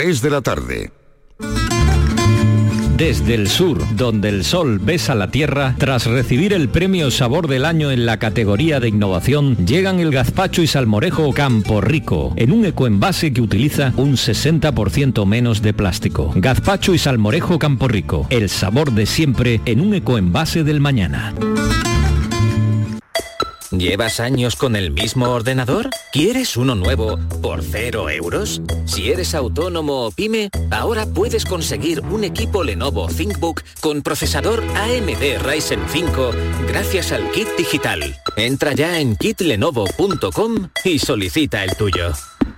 Es de la tarde. Desde el sur, donde el sol besa la tierra, tras recibir el premio Sabor del Año en la categoría de innovación, llegan el gazpacho y salmorejo Campo Rico, en un ecoenvase que utiliza un 60% menos de plástico. Gazpacho y salmorejo Campo Rico, el sabor de siempre en un ecoenvase del mañana. ¿Llevas años con el mismo ordenador? ¿Quieres uno nuevo por 0 euros? Si eres autónomo o pyme, ahora puedes conseguir un equipo Lenovo ThinkBook con procesador AMD Ryzen 5 gracias al kit digital. Entra ya en kitlenovo.com y solicita el tuyo.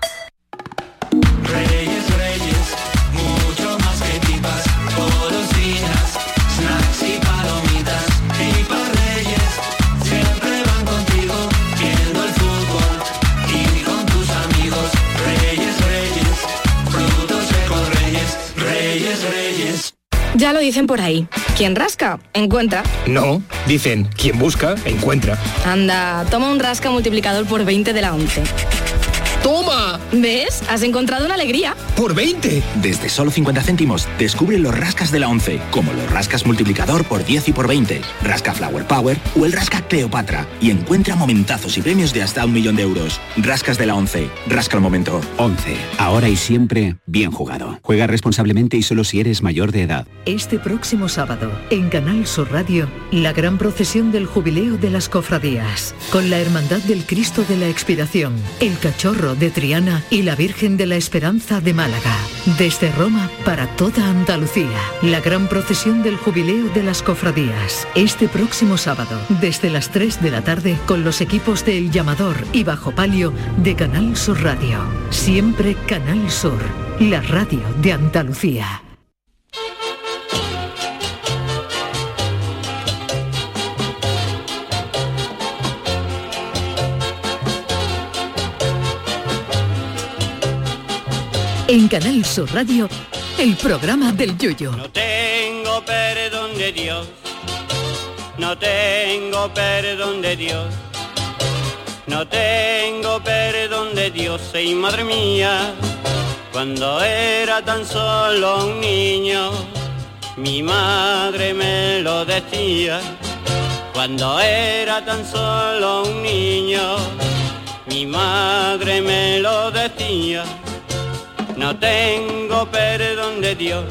Reyes, Reyes, mucho más que pipas, golosinas, snacks y palomitas. Pipas Reyes, siempre van contigo, viendo el fútbol y con tus amigos. Reyes, Reyes, frutos secos Reyes, Reyes, Reyes. Ya lo dicen por ahí, quien rasca, encuentra. No, dicen, quien busca, encuentra. Anda, toma un rasca multiplicador por 20 de la 11. ¡Toma! ¿Ves? Has encontrado una alegría. ¡Por 20! Desde solo 50 céntimos, descubre los rascas de la 11, como los rascas multiplicador por 10 y por 20, rasca Flower Power o el rasca Cleopatra, y encuentra momentazos y premios de hasta 1 millón de euros. Rascas de la 11, rasca el momento. 11. Ahora y siempre, bien jugado. Juega responsablemente y solo si eres mayor de edad. Este próximo sábado, en Canal Sur Radio, la gran procesión del Jubileo de las Cofradías, con la Hermandad del Cristo de la Expiración, el Cachorro de Triana y la Virgen de la Esperanza de Málaga. Desde Roma para toda Andalucía, la gran procesión del Jubileo de las Cofradías. Este próximo sábado, desde las 3 de la tarde, con los equipos de El Llamador y Bajo Palio de Canal Sur Radio. Siempre Canal Sur, la radio de Andalucía. En Canal Sur Radio, el programa del Yoyo. No tengo perdón de Dios, no tengo perdón de Dios, no tengo perdón de Dios, y madre mía, cuando era tan solo un niño, mi madre me lo decía. Cuando era tan solo un niño, mi madre me lo decía. No tengo perdón de Dios,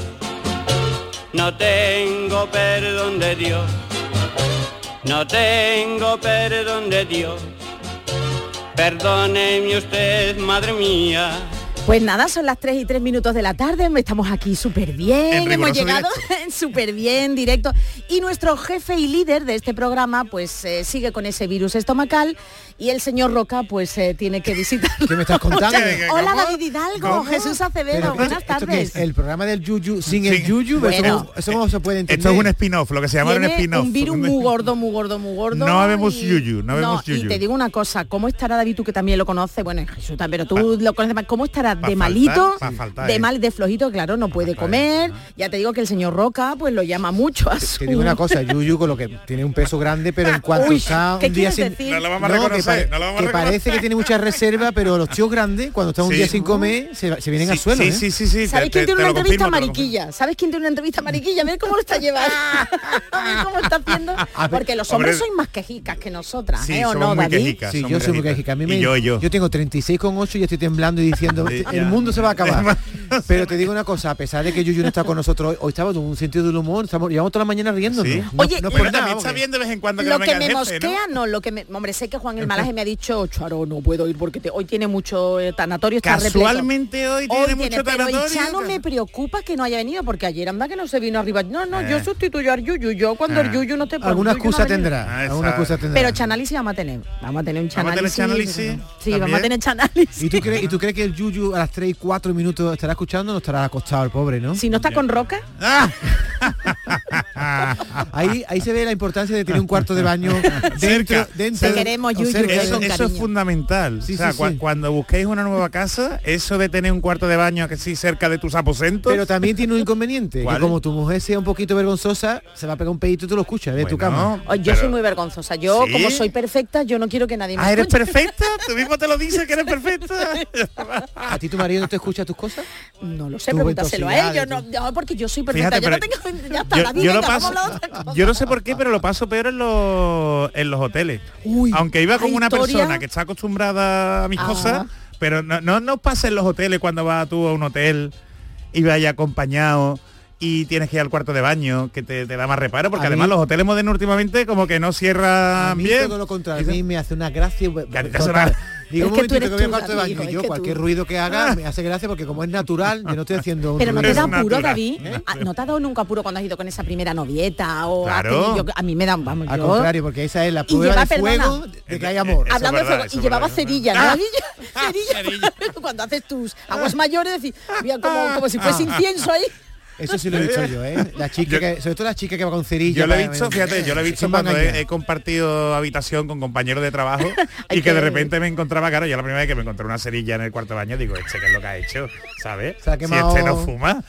no tengo perdón de Dios, no tengo perdón de Dios. Perdóneme usted, madre mía. Pues nada, son las 3 y 3 minutos de la tarde, estamos aquí súper bien, hemos llegado súper bien, directo. Y nuestro jefe y líder de este programa, pues sigue con ese virus estomacal y el señor Roca, pues tiene que visitarlo. ¿Qué me estás contando? Hola, David Hidalgo, ¿cómo? Jesús Acevedo, buenas tardes. El programa del Yuyu sin el Yuyu, bueno, eso no se puede entender. Esto es un spin-off, lo que se llama un spin-off. Un virus muy gordo. No habemos Yuyu, no habemos Yuyu. Y te digo una cosa, ¿cómo estará David, tú que también lo conoces? Bueno, Jesús, pero tú lo conoces más, ¿cómo estará? De malito, de mal, de flojito, claro, no puede comer. Ya te digo que el señor Roca pues lo llama mucho a su... Te digo una cosa, Yuyu con lo que tiene un peso grande, pero en cuanto está un día sin... No lo vamos a reconocer, que parece que tiene mucha reserva, pero los tíos grandes, cuando están un día sin comer, se vienen al suelo. Sí. ¿Sabes quién tiene una entrevista a Mariquilla? ¿Sabes quién tiene una entrevista a Mariquilla? Mira cómo lo está llevando. Mira cómo está haciendo. Porque los hombres sois más quejicas que nosotras, ¿o no, David? Sí, yo soy muy quejica. Yo tengo 36,8 y estoy temblando y diciendo, el mundo se va a acabar. Pero te digo una cosa, a pesar de que Yuyu no está con nosotros hoy estaba con un sentido del humor, llevamos toda la mañana riéndonos. ¿Sí? Oye, pero también está bien de vez en cuando que lo no que venga me el jefe, mosquea, ¿no? Lo que me, hombre, sé que Juan el Malaje me ha dicho, Charo, no puedo ir porque hoy tiene mucho tanatorio, está casualmente repleto. Hoy tiene mucho tanatorio. Pero ya no me preocupa que no haya venido, porque ayer anda que no se vino arriba. No, yo sustituyo al Yuyu, yo cuando el Yuyu no te pone. Alguna excusa tendrá. Pero chanálisis vamos a tener. Vamos a tener un chanálisis. Sí, ¿también? vamos a tener chanálisis. ¿Y tú crees que el Yuyu a las 3 y 4 minutos estará escuchando? No estará acostado el pobre, ¿no? Si no está con Roca. Ahí se ve la importancia de tener un cuarto de baño dentro. Te queremos, Yuyu. Eso es fundamental. Sí, o sea, sí. cuando busquéis una nueva casa, eso de tener un cuarto de baño que sí cerca de tus aposentos. Pero también tiene un inconveniente, ¿Cuál? que como tu mujer sea un poquito vergonzosa, se va a pegar un pedito y tú lo escuchas de tu cama. Yo soy muy vergonzosa. Yo, ¿Sí? como soy perfecta, yo no quiero que nadie me ¿eres escuche. perfecta? ¿Tú mismo te lo dices que eres perfecta? ¿A ti tu marido no te escucha tus cosas? No lo sé, Tu pregúntaselo a él. ventosidad, No, porque yo soy perfecta. Fíjate, yo no pero tengo... Ya está, David, yo lo venga, paso, vamos a hablar de otra cosa. yo no sé por qué, pero lo paso peor en los hoteles. Aunque iba con ¿hay una historia? persona que está acostumbrada a mis cosas, pero no pasa en los hoteles cuando vas tú a un hotel y vaya acompañado y tienes que ir al cuarto de baño, que te da más reparo, porque además los hoteles modernos últimamente como que no cierran bien. Todo lo contrario, a mí me hace una gracia. Total. Digo, un Es que tú momentito eres que voy al tú, cuarto de David, baño y es yo que cualquier tú. ruido que haga me hace gracia porque como es natural, yo no estoy haciendo un Pero no te ruido. da apuro, natural. David. ¿No te ha dado nunca apuro cuando has ido con esa primera novieta? O has Claro. tenido- a mí me dan, vamos, Al yo... contrario, porque esa es la Y prueba lleva, de fuego perdona, de que hay amor. Eso Hablando es de verdad, fuego, eso y es llevaba verdad. cerilla, ¿no? David? Cerilla. cerilla. Cuando haces tus aguas mayores, decís, mira, como si fuese incienso ahí. Eso sí lo he visto yo, ¿eh? La chica sobre todo la chica que va con cerilla. Yo lo he para- visto, fíjate, yo lo he visto sin cuando engañar. he compartido habitación con compañeros de trabajo Hay y que de que- repente me encontraba, claro, yo la primera vez que me encontré una cerilla en el cuarto de baño, digo, ¿qué es lo que ha hecho? ¿Sabes? Se ha Si quemado- este no fuma,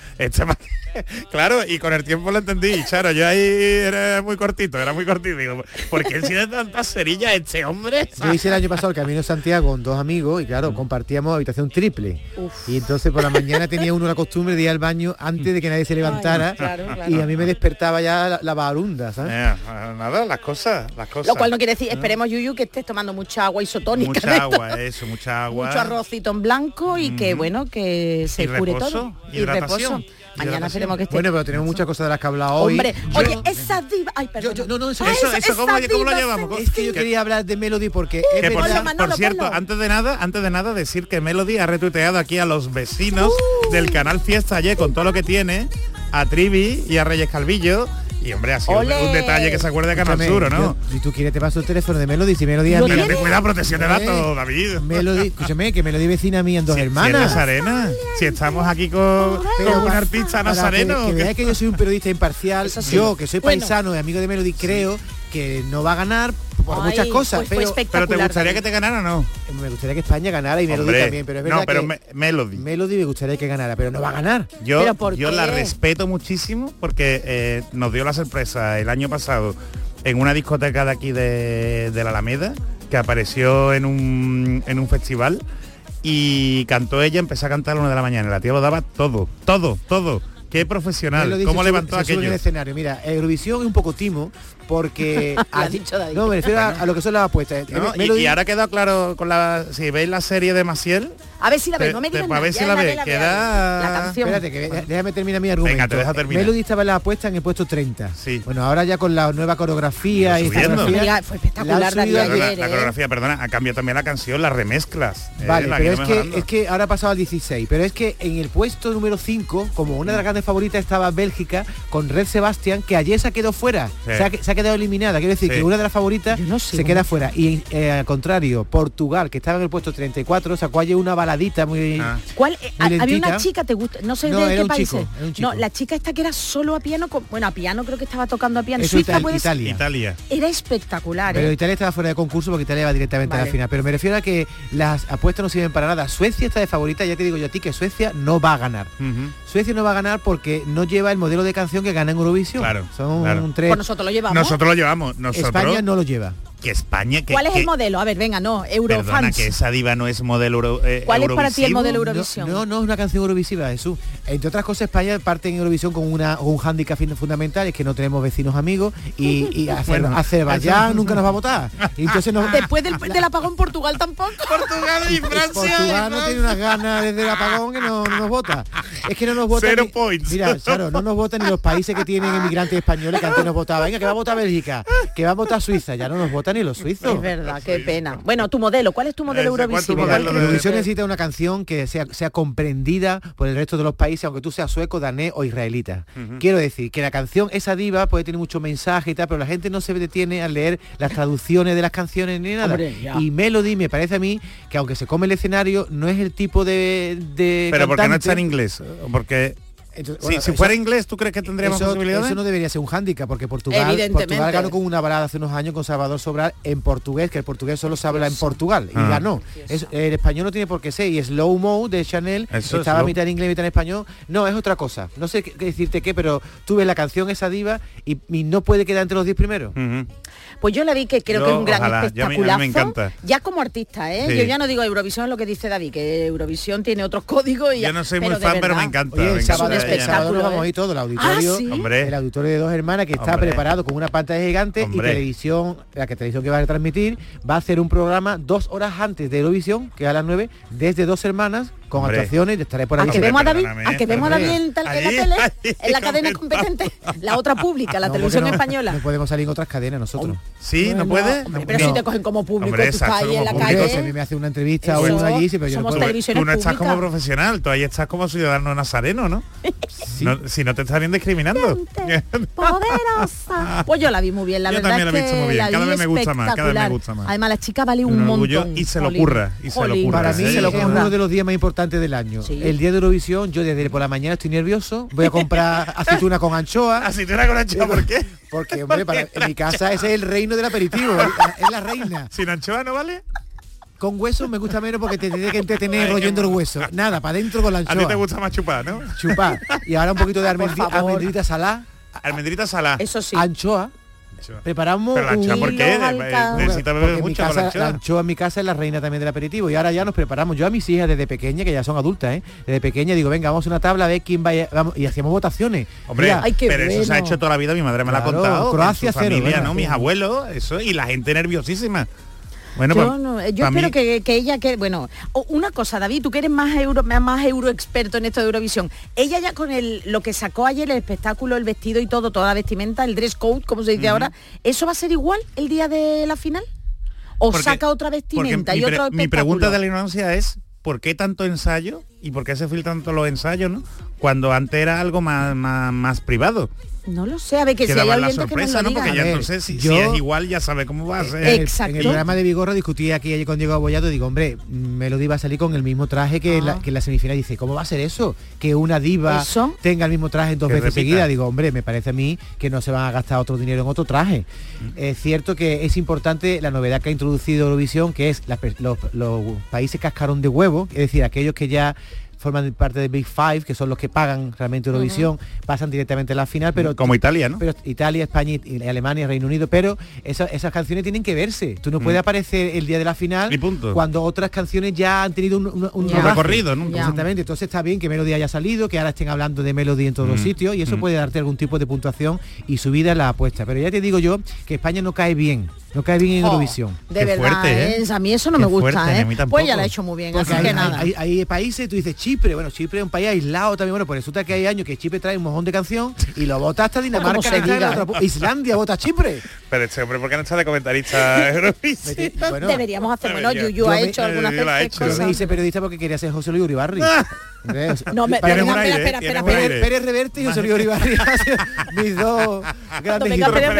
claro, y con el tiempo lo entendí, y claro, yo ahí era muy cortito, digo, ¿por qué tiene tantas cerillas este hombre? Yo hice el año pasado el Camino de Santiago con dos amigos y claro, compartíamos habitación triple. Y entonces por la mañana tenía uno la costumbre de ir al baño antes de que nadie se levantara. Ay, claro. Y a mí me despertaba ya la barunda, ¿sabes? Nada, las cosas. Lo cual no quiere decir, esperemos, Yuyu, que estés tomando mucha agua isotónica. Mucha de esto. agua, eso, mucha agua. Mucho arrocito en blanco y que, bueno, que se Y cure reposo, todo. hidratación. Mañana esperemos que esté... Bueno, pero tenemos muchas cosas de las que he hablado hoy. Hombre, oye, esa diva... Ay, perdón. No, eso, Ay, eso, ¿cómo esa lo diva llevamos? es que yo que- quería hablar de Melody porque Que es por, verdad. Manolo, por cierto, ponlo. antes de nada, decir que Melody ha retuiteado aquí a los vecinos del canal Fiesta ayer con todo lo que tiene, a Trivi y a Reyes Calvillo. Y hombre, ha sido ¡Ole! un detalle que se acuerde de Canal Escúchame, Sur, ¿o no? Si tú quieres te paso el teléfono de Melody, si Melody a ¿Lo mí. tienes? Cuida protección de datos, David. Melody, escúchame, que Melody vecina a mí en dos Si es hermanas. Nazarena, si estamos aquí con un artista para nazareno. que veáis que yo soy un periodista imparcial. Eso sí. Yo, que soy Bueno. paisano y amigo de Melody, creo que no va a ganar por Ay, muchas cosas, pues fue pero espectacular, Pero te gustaría David. que te ganara o no? me gustaría que España ganara y Melody Hombre, también, pero es verdad no, pero que Melody. Melody me gustaría que ganara, pero no va a ganar. Yo ¿Pero por la qué? respeto muchísimo porque nos dio la sorpresa el año pasado en una discoteca de aquí de la Alameda, que apareció en un festival y cantó ella, empezó a cantar a la 1 de la mañana. La tía lo daba todo. Qué profesional. Melody ¿Cómo se levantó sube en el aquello? escenario. Mira, Eurovisión es un poco timo porque ha dicho David. no me refiero a lo que son las apuestas. ¿No? Melody- Y ahora quedó claro con si veis la serie de Maciel, A ver si la ves, no me digas para nada. ver ya si la ves, vea, queda... La canción. Espérate, déjame terminar mi argumento. Venga, te dejo terminar. Melody estaba en la apuesta en el puesto 30. Sí. Bueno, ahora ya con la nueva coreografía y Subiendo. escenografía, Fue espectacular, la han subido David, ayer. ayer, la coreografía, perdona, ha cambiado también la canción, las remezclas. Vale, la pero han ido mejorando. es que ahora ha pasado al 16, pero es que en el puesto número 5, como una de las grandes favoritas estaba Bélgica, con Red Sebastián, que ayer se ha quedado fuera, Sí. se ha quedado eliminada, quiero decir Sí. que una de las favoritas Yo no sé, se queda fuera. Y al contrario, Portugal, que estaba en el puesto 34, sacó ayer una baladita muy... Ah. ¿Cuál? Había lentita. una chica, te gusta, no sé No, de era qué un país chico, es. era un chico. No, la chica esta que era solo a piano, bueno, a piano creo que estaba tocando a piano. Eso Suiza, pues, Italia. Italia. era espectacular, Pero ¿eh? Italia estaba fuera de concurso porque Italia va directamente a Vale. la final. Pero me refiero a que las apuestas no sirven para nada. Suecia está de favorita, ya te digo yo a ti que Suecia no va a ganar. Ujú. Suecia no va a ganar porque no lleva el modelo de canción que gana en Eurovisión. Claro, Son claro. tres. Pues nosotros lo llevamos. Nosotros lo llevamos. Nosotros, España no lo lleva. que España... Que, ¿Cuál es que- el modelo? A ver, venga, no, Perdona, Eurofans. que esa diva no es modelo ¿Cuál es para ti el Eurovisivo? modelo Eurovisión? No es una canción eurovisiva, Jesús. Entre otras cosas, España parte en Eurovisión con un hándicap fundamental, es que no tenemos vecinos amigos y Bueno, Azerbaiyán eso- nunca nos va a votar. Y entonces nos, Después del apagón Portugal tampoco. Portugal y Portugal no tiene unas ganas desde el apagón que no nos vota. Es que no nos votan. 0 ni- points. Mira, claro, no nos votan ni los países que tienen inmigrantes españoles que antes nos votaban. Venga, que va a votar Bélgica, que va a votar Suiza, ya no nos votan ni los suizos. Es verdad, qué pena. Bueno, tu modelo, ¿cuál es tu modelo ¿cuál tu Eurovisivo? modelo ¿Cuál de- crees? Eurovisión necesita una canción que sea comprendida por el resto de los países, aunque tú seas sueco, danés o israelita. Quiero decir que la canción Esa diva puede tener mucho mensaje y tal, pero la gente no se detiene a leer las traducciones de las canciones ni nada. Hombre, ya. Y Melody me parece a mí que aunque se come el escenario, no es el tipo de Pero ¿por qué no cantante- está en inglés? Porque Entonces, si fuera inglés, ¿tú crees que tendríamos posibilidades? Eso no debería ser un hándicap, porque Portugal ganó con una balada hace unos años con Salvador Sobral en portugués, que el portugués solo se habla en Portugal, y ganó. El español no tiene por qué ser, y Slow Mo de Chanel estaba mitad en inglés, mitad en español. No, es otra cosa. No sé qué decirte qué, pero tú ves la canción esa diva y no puede quedar entre los 10 primeros. Pues yo la vi, que creo que es un gran espectaculazo. Me encanta. Ya como artista, ¿eh? Yo ya no digo Eurovisión, lo que dice David, que Eurovisión tiene otros códigos. Y yo no soy muy fan, pero me encanta. Oye, el sábado espectáculo, vamos a ir todo, el auditorio, el auditorio de Dos Hermanas, que está preparado con una pantalla gigante, y televisión, la televisión que va a transmitir, va a hacer un programa 2 horas antes de Eurovisión, que es a las 9, desde Dos Hermanas, con actuaciones, estaré por ahí. ¿A que vemos a David en la tele, en la cadena competente, la otra pública, la televisión española? No podemos salir en otras cadenas nosotros. Sí, no puede. Pero si te cogen como público, tú estás ahí en la calle. Si a mí me hace una entrevista o uno allí, pero yo no puedo. Tú no estás como profesional, tú ahí estás como ciudadano nazareno, ¿no? Sí. Si no te estarían discriminando. Poderosa. Pues yo la vi muy bien, la verdad. Yo también la he visto muy bien, cada vez me gusta más. Además, la chica vale un montón. Y se lo ocurra. Para mí es uno de los días más importantes del año. El día de Eurovisión, yo desde por la mañana estoy nervioso, voy a comprar aceituna con anchoa. ¿Aceituna con anchoa por qué? Porque, hombre, en mi casa ese es el reino del aperitivo, es la reina. ¿Sin anchoa no vale? Con hueso me gusta menos porque te tiene que entretener royendo el hueso. Nada, para adentro con la anchoa. A ti te gusta más chupar, ¿no? Chupar. Y ahora un poquito de almendrita salá. Almendrita salá. Eso sí. Anchoa. Preparamos pero la anchoa, ¿por qué? Necesita beber mucho con la anchoa. La anchoa en mi casa es la reina también del aperitivo, y ahora ya nos preparamos. Yo a mis hijas desde pequeña, que ya son adultas, desde pequeña digo, venga, vamos a una tabla a ver quién vaya, vamos, y hacíamos votaciones. Hombre, mira, pero eso se ha hecho toda la vida, mi madre me lo ha contado. Croacia, su familia, ¿no? Mis abuelos, eso, y la gente nerviosísima. Bueno, yo espero que ella, bueno, una cosa, David, tú que eres más euro experto en esto de Eurovisión, ella ya con lo que sacó ayer, el espectáculo, el vestido y todo, toda la vestimenta, el dress code, como se dice ahora, ¿eso va a ser igual el día de la final? ¿O saca otra vestimenta y otro espectáculo? Mi pregunta de la ignorancia es, ¿por qué tanto ensayo? ¿Y por qué se filtran tanto los ensayos, no? Cuando antes era algo más privado. No lo sé, a ver, que si hay la sorpresa, ¿no? Porque ya entonces si es igual ya sabe cómo va a ser. Exacto. En el programa de Vigorra discutí aquí ayer con Diego Abollado, digo, hombre, Melody va a salir con el mismo traje que la semifinal. Dice, ¿cómo va a ser eso? Que una diva tenga el mismo traje 2 veces seguidas. Digo, hombre, me parece a mí que no se van a gastar otro dinero en otro traje. Es cierto que es importante la novedad que ha introducido Eurovisión, que es los países cascarón de huevo, es decir, aquellos que ya forman parte de Big Five, que son los que pagan realmente Eurovisión, pasan directamente a la final, pero como Italia, ¿no? Pero Italia, España, y Alemania, Reino Unido, pero esas canciones tienen que verse. Tú no puedes aparecer el día de la final cuando otras canciones ya han tenido un recorrido, ¿no? Exactamente. Entonces está bien que Melody haya salido, que ahora estén hablando de Melody en todos los sitios, y eso puede darte algún tipo de puntuación y subida en la apuesta. Pero ya te digo yo que España no cae bien en Eurovisión. De verdad, fuerte, a mí eso no me gusta, pues ya la he hecho muy bien, así que nada. Hay países, tú dices Chipre, bueno, Chipre es un país aislado también, bueno, pues resulta que hay años que Chipre trae un mojón de canción y lo vota hasta Dinamarca, Islandia vota Chipre. Pero este hombre, ¿por qué no está de comentarista Eurovisión? Bueno, deberíamos hacer, Yuyu ha hecho algunas veces cosas. Yo me hice periodista porque quería ser José Luis Uribarri. No, espera. Pérez Reverte y José Luis Uribarri, mis dos grandes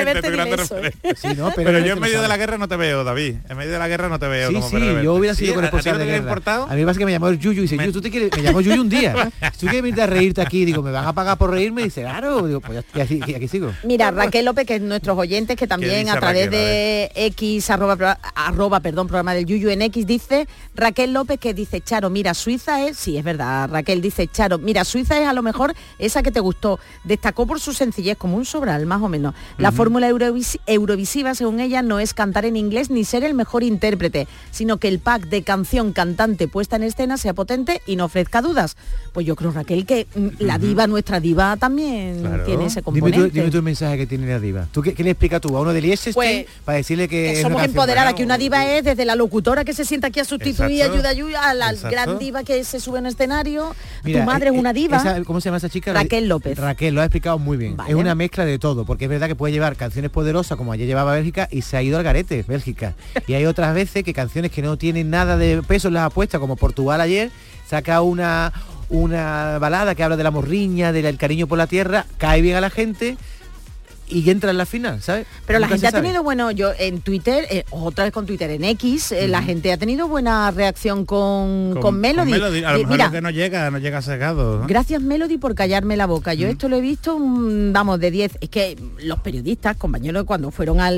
ídolos. Pero yo en medio de la guerra no te veo, David. En medio de la guerra no te veo. Sí, yo hubiera sido corresponsal de guerra. A mí pasa que me llamó el Yuyu y dice, Yuyu, ¿tú te quieres? Me llamó Yuyu un día. ¿Tú quieres venir a reírte aquí? Digo, ¿me van a pagar por reírme? Y dice, claro. Digo, pues y aquí sigo. Mira, Raquel López, que es nuestros oyentes, que también a través de X, programa del Yuyu en X, dice, Raquel López, que dice, Charo, mira, Suiza es, sí, es verdad, Raquel dice, Charo, mira, Suiza es a lo mejor esa que te gustó, destacó por su sencillez, como un Sobral, más o menos. La fórmula eurovisiva, según ella, no es cantar en inglés ni ser el mejor intérprete, sino que el pack de canción, cantante, puesta en escena sea potente y no ofrezca dudas. Pues yo creo, Raquel, que la diva, nuestra diva, también tiene ese componente. Dime tú el mensaje que tiene la diva. ¿Qué le explica tú a uno de Liechtenstein pues, para decirle que somos empoderadas, que una diva es desde la locutora que se sienta aquí a sustituir, ayuda a la gran diva que se sube en escenario? Mira, tu madre es una diva. ¿Cómo se llama esa chica? Raquel López. Raquel, lo ha explicado muy bien. Vale. Es una mezcla de todo, porque es verdad que puede llevar canciones poderosas, como ayer llevaba Bélgica, y se ha ido al garete, Bélgica. Y hay otras veces que canciones que no tienen nada de peso en las apuestas, como Portugal ayer, saca una balada que habla de la morriña, del cariño por la tierra, cae bien a la gente, y entra en la final, ¿sabes? Pero la Nunca gente se ha sabe. tenido, bueno, yo en Twitter, otra vez con Twitter, en X, la gente ha tenido buena reacción con Melody. A lo mejor Mira, es que no llega secado, ¿no? gracias Melody por callarme la boca. Yo esto lo he visto, vamos, de 10. Es que los periodistas, compañeros, cuando fueron a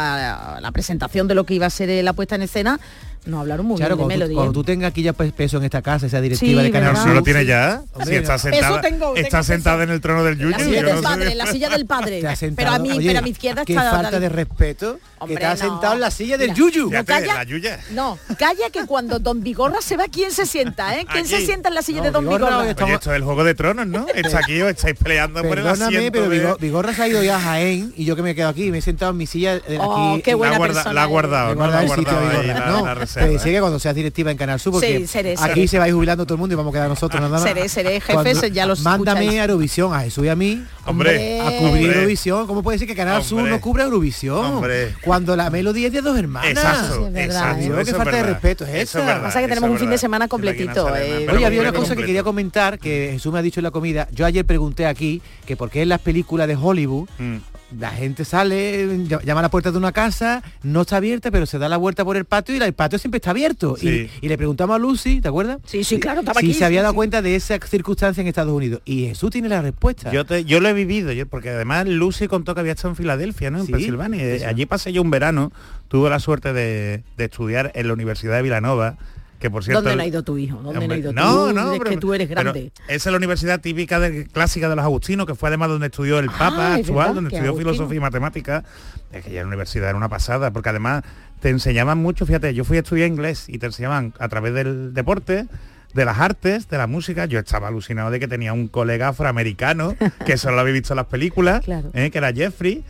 la presentación de lo que iba a ser la puesta en escena, no hablaron muy bien de Melody. Cuando tú tengas aquí ya peso en esta casa, esa directiva Sí, de Canal ¿verdad? Sur. ¿No lo tiene ya? Hombre, Si está sentada, tengo está sentada en el trono del Yuyu. La silla yo del no sé. padre, la silla del padre. Te has Pero sentado- a mí, Oye, pero a mi izquierda qué está... falta de respeto, Hombre, que te has no. sentado en la silla del Mira, Yuyu. no, Fíjate, calla. la Yuya. No, calla que cuando Don Vigorra se va, ¿quién se sienta, eh? ¿Quién se Aquí. sienta en la silla No, de Don Vigorra, Vigorra? hoy está- Oye, esto es el Juego de Tronos, ¿no? Está aquí, os estáis peleando por el Perdóname, asiento pero de... Vigorra se ha ido ya a Jaén y yo que me quedo aquí, me he sentado en mi silla de Oh, aquí. qué buena la persona ha eres. guardado, Me ¿no? guarda La ha el sitio, guardado ahí Vigorra. la No, reserva. te decía que cuando seas directiva en Canal Sur, porque Sí, seré. aquí se va a ir jubilando todo el mundo y vamos a quedar nosotros nada más. Seré jefe, Cuando- ya los Mándame escucháis. a Eurovisión, a Jesús y a mí, Hombre, a cubrir hombre. Eurovisión. ¿Cómo puede ser que Canal Sur Hombre. no cubra Eurovisión? Hombre. Cuando la Melody es de dos hermanas. Exacto, Sí, es verdad, exacto. ¿eh? Yo creo que eso es falta de verdad. respeto es Eso esa. verdad, Pasa que tenemos eso un es fin de verdad. semana De la completito, Guinea Serena, pero Oye, había una completo. cosa que quería comentar, que Jesús me ha dicho en la comida. Yo ayer pregunté aquí que por qué en las películas de Hollywood la gente sale, llama a la puerta de una casa, no está abierta, pero se da la vuelta por el patio y el patio siempre está abierto. Sí. Y le preguntamos a Lucy, ¿te acuerdas? Sí, claro, estaba si aquí. se había sí, dado sí. cuenta de esa circunstancia en Estados Unidos. Y Jesús tiene la respuesta. Yo lo he vivido, porque además Lucy contó que había estado en Filadelfia, ¿no? En Sí, Pensilvania. eso. Allí pasé yo un verano, tuve la suerte de estudiar en la Universidad de Villanova, que por cierto... ¿Dónde no ha ido tu hijo? ¿Dónde no ha ido no, tú? no, Es que tú eres grande. Esa es la universidad típica clásica de los agustinos, que fue además donde estudió el Papa es actual, verdad, donde que estudió Agustino. filosofía y matemáticas. Es que ya la universidad era una pasada, porque además te enseñaban mucho, fíjate, yo fui a estudiar inglés y te enseñaban a través del deporte, de las artes, de la música. Yo estaba alucinado de que tenía un colega afroamericano, que solo lo había visto en las películas, Claro. que era Jeffrey,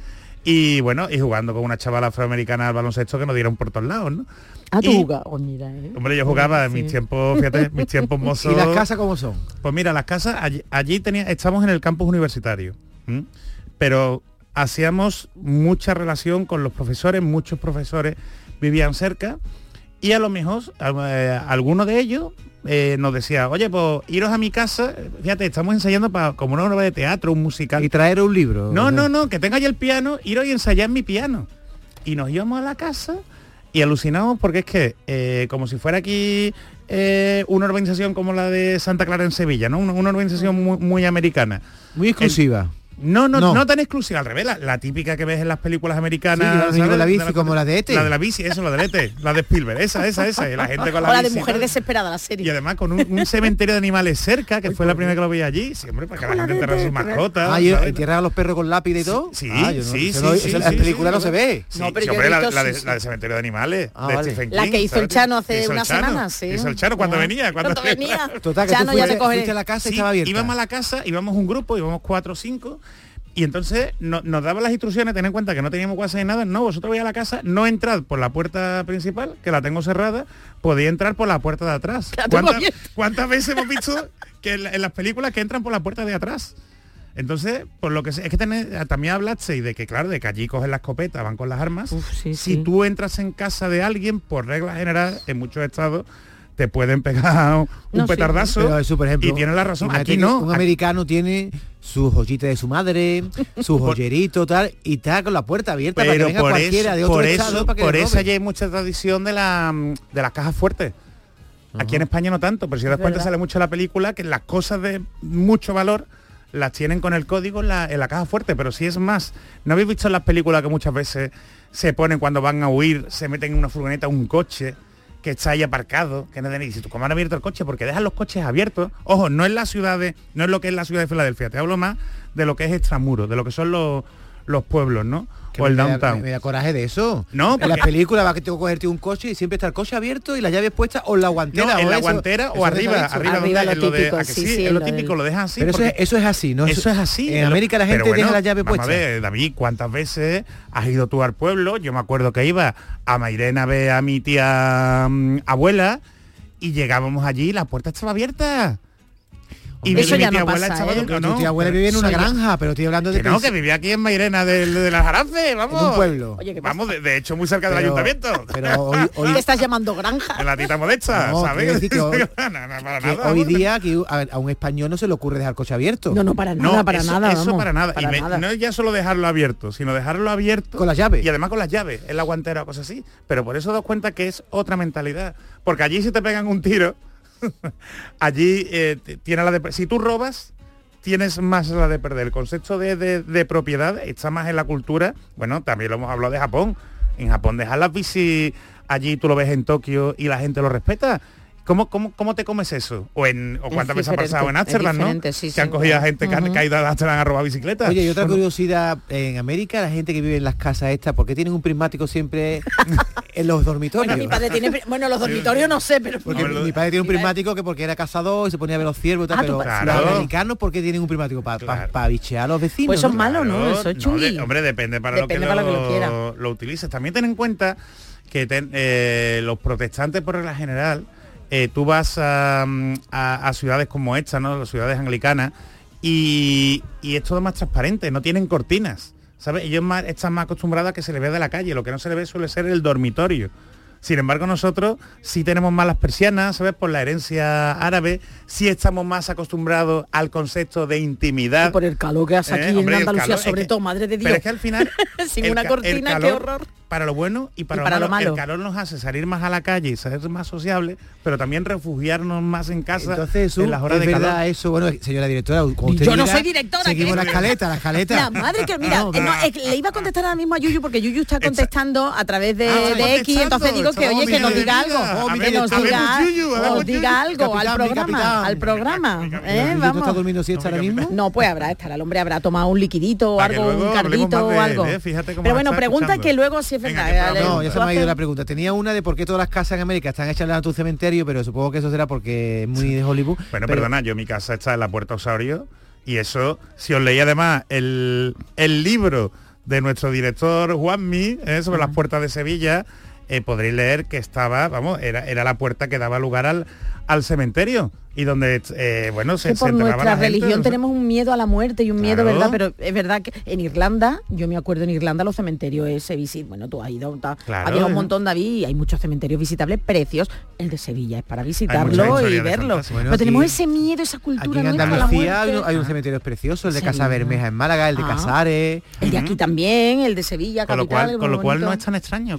y bueno, y jugando con una chavala afroamericana al baloncesto que nos dieron por todos lados, ¿no? Ah, tú Y- jugabas. Oh, mira, Hombre, yo jugaba en Sí. mis tiempos, fíjate, mis tiempos mozos. ¿Y las casas cómo son? Pues mira, las casas, allí estamos en el campus universitario, ¿m? Pero hacíamos mucha relación con los profesores, muchos profesores vivían cerca y a lo mejor alguno de ellos nos decía, oye, pues iros a mi casa, fíjate, estamos ensayando como una obra de teatro, un musical. Y traer un libro. No, que tenga ya el piano, iros y ensayar en mi piano. Y nos íbamos a la casa y alucinamos porque es que, como si fuera aquí una organización como la de Santa Clara en Sevilla, ¿no? Una organización muy americana. Muy exclusiva. No tan exclusiva, al revés, la típica que ves en las películas americanas. Sí, que van ¿sabes? con la bici, como la de E.T.. La de la bici, eso, la de E.T., la de Spielberg, esa, y la gente con la O la de bici, Mujer tal. Desesperada, la serie. Y además con un cementerio de animales cerca, que fue la primera que lo vi allí, siempre para que la gente enterrara sus mascotas. Ah, y ¿sabes? entierran a los perros con lápiz y todo. Sí, Ah, yo no- sí, eso no- sí, eso en sí, la película sí, no se ve. Sí, No, pero sí, yo he hombre, visto, la sí. de Cementerio de Animales, Ah, de vale. Stephen La King, que hizo el ¿sabes? Chano hace Hizo el unas Chano, semanas, sí. Hizo el Chano cuando Ah, venía. cuando venía. Total, que Chano, tú ya te fuiste cogeré. a la casa y Sí, estaba abierta. íbamos a la casa, íbamos un grupo, íbamos 4 o 5, y entonces nos daban las instrucciones, ten en cuenta que no teníamos WhatsApp ni nada, no, vosotros vais a la casa, no entrad por la puerta principal, que la tengo cerrada, podéis entrar por la puerta de atrás. La tengo abierta. ¿Cuántas veces hemos visto que en las películas que entran por la puerta de atrás? Entonces, por lo que sé, es que también hablaste y de que, claro, de que allí cogen la escopeta, van con las armas. Uf, sí, Si sí. tú entras en casa de alguien, por regla general, en muchos estados, te pueden pegar un No, sí. petardazo. Pero eso, por ejemplo, y tienes la razón. imagínate Aquí que no. Un americano tiene su joyita de su madre, su joyerito, tal, y está con la puerta abierta para que Pero venga por cualquiera de otro por estado eso, para que por le eso robe. allí hay mucha tradición de las cajas fuertes. Aquí en España no tanto, pero si te das cuenta verdad. sale mucho en la película que las cosas de mucho valor las tienen con el código en la caja fuerte, pero si es más, ¿no habéis visto en las películas que muchas veces se ponen cuando van a huir, se meten en una furgoneta, un coche que está ahí aparcado, que no tenéis, si tú cómo han abierto el coche, porque dejan los coches abiertos, ojo, no es lo que es la ciudad de Filadelfia, te hablo más de lo que es extramuros, de lo que son los pueblos, ¿no? Que O el me da- downtown. Me da coraje de eso. No, en las porque- películas va que tengo que cogerte un coche y siempre está el coche abierto y las llaves puestas o en la guantera. No, en o la eso. guantera o Eso arriba, deja dicho. arriba Arriba donde lo en típico, ¿a que sí, sí? sí, Es lo lo del- típico, lo dejan así. Pero porque eso es así, ¿no? eso es así. En América la gente Pero deja la llave vamos puesta. a ver, David, ¿cuántas veces has ido tú al pueblo? Yo me acuerdo que iba a Mairena a ver a mi tía abuela y llegábamos allí y la puerta estaba abierta. Y eso mi ya tía no abuela pasa, echaba ¿eh? Tu tía abuela vivía en una granja, pero estoy hablando de... Que no, que vivía aquí en Mairena de las Arances, vamos. En un pueblo. Oye, ¿qué pasa? Vamos, de hecho, muy cerca del ayuntamiento. Pero hoy ¿Qué estás llamando granja? En la tita modesta, No, ¿sabes? quiero decir que hoy- No, para que nada, hoy vamos. día que a un español no se le ocurre dejar el coche abierto. No, para nada, No, para eso, nada. eso vamos, para nada. para nada. No es ya solo dejarlo abierto, sino dejarlo abierto Con las llaves. y además con las llaves, en la guantera o cosas así. Pero por eso das cuenta que es otra mentalidad. Porque allí si te pegan un tiro, allí tiene la de... Si tú robas, tienes más la de perder. El concepto de propiedad está más en la cultura. Bueno, también lo hemos hablado de Japón. En Japón dejar las bici, allí tú lo ves en Tokio y la gente lo respeta. ¿Cómo te comes eso? O cuántas veces ha pasado en Ámsterdam, ¿no? Sí, que han cogido a gente que han caído de Ámsterdam a robar bicicletas. Oye, y otra curiosidad, en América, la gente que vive en las casas estas, ¿por qué tienen un prismático siempre en los dormitorios? Bueno, mi padre tiene... Bueno, los dormitorios no sé, pero... Porque mi padre tiene un prismático que porque era cazador y se ponía a ver los ciervos y tal, pero claro. los americanos, ¿por qué tienen un prismático? Para bichear a los vecinos. Pues son ¿no? malos, ¿no? Eso es chungui. Hombre, depende para Depende lo que para lo que lo quiera. lo utilices. También ten en cuenta que los protestantes, por regla general, tú vas a ciudades como esta, ¿no? Las ciudades anglicanas, y es todo más transparente, no tienen cortinas, ¿sabes? Ellos están más acostumbrados a que se les vea de la calle, lo que no se le ve suele ser el dormitorio. Sin embargo, nosotros sí tenemos más las persianas, ¿sabes? Por la herencia árabe, sí estamos más acostumbrados al concepto de intimidad. Y por el calor que hace aquí en Andalucía, sobre todo, madre de Dios. Pero es que al final... Sin una cortina, calor, qué horror. Para lo bueno y para lo malo. El calor nos hace salir más a la calle y ser más sociables, pero también refugiarnos más en casa. Entonces, en las horas es de verdad calor. eso, bueno, señora directora, como usted Yo no diga, soy directora. seguimos la escaleta. La madre que, mira, le iba a contestar ahora mismo a Yuyu, porque Yuyu está contestando a través de X, entonces digo que, oye, que nos diga algo. Que nos diga algo al programa. Vamos. ¿Está durmiendo siesta ahora mismo? No, pues estará el hombre, habrá tomado un liquidito o algo, un cardito o algo. Pero bueno, pregunta que luego si es verdad. No, ya se me ha ido la pregunta. Tenía una de por qué todas las casas en América están hechas en tu cementerio, pero supongo que eso será porque es muy de Hollywood. Bueno, perdona, mi casa está en la Puerta Osaurio y eso, si os leí además el libro de nuestro director Juanmi, sobre las puertas de Sevilla, podréis leer que estaba, era la puerta que daba lugar al cementerio y donde se por enterraba nuestra la gente, religión no sé. tenemos un miedo a la muerte y un miedo, Claro. ¿verdad? Pero es verdad que en Irlanda, yo me acuerdo en Irlanda los cementerios se visitan, bueno, tú has ido, Claro. has ido un montón, David, y hay muchos cementerios visitables precios. El de Sevilla es para mucha visitarlo y historia de verlo. fantasía. Bueno, Pero tenemos aquí- ese miedo, esa Aquí cultura en nuestra a la Andalucía muerte. hay un cementerio precioso, el de Sevilla. Casa Bermeja en Málaga, el de Casares. El de aquí también, el de Sevilla, Con lo capital. cual no es tan extraño,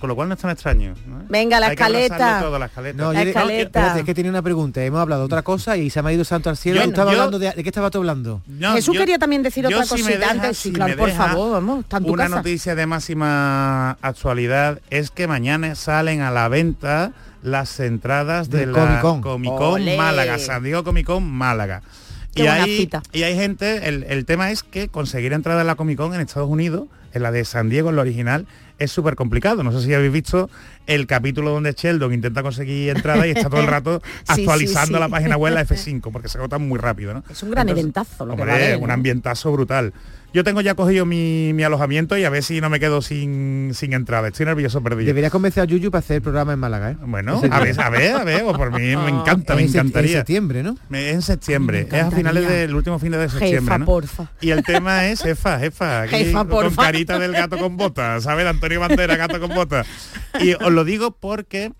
¿no? Venga, la Hay que abrazarlo escaleta. todo, la escaleta. No, La yo escaleta. espérate, es que tenía una pregunta. Hemos hablado de otra cosa y se me ha ido santo al cielo. Yo- Tú estabas yo- hablando ¿de qué estabas tú hablando? No, Jesús yo- quería también decir yo otra si me cosita deja- antes. Sí, si claro, me por deja favor, vamos, está en tu una casa. noticia de máxima actualidad es que mañana salen a la venta las entradas de Del la Comic-Con. Comic-Con Olé. Málaga, San Diego Comic-Con Málaga. Qué buena cita. Y hay gente, el tema es que conseguir entrada en la Comic-Con en Estados Unidos, en la de San Diego, en la original, es súper complicado. No sé si habéis visto el capítulo donde Sheldon intenta conseguir entrada y está todo el rato Sí, actualizando sí. la página web, la F5, porque se agotan muy rápido, ¿no? Es un gran eventazo lo que Hombre, va a haber, un ¿no? ambientazo brutal. Yo tengo ya cogido mi alojamiento y a ver si no me quedo sin entrada. Estoy nervioso perdido. Deberías convencer a Yuyu para hacer el programa en Málaga, ¿eh? Bueno, Ese a ver, o por mí me encanta, me En encantaría. septiembre, ¿no? Es en septiembre, Me es a finales encantaría. del último fin de septiembre, Jefa, ¿no? porfa. Y el tema es jefa, aquí Jefa, con porfa. carita del gato con botas, ¿sabes? Antonio Bandera, gato con botas. Y os lo digo porque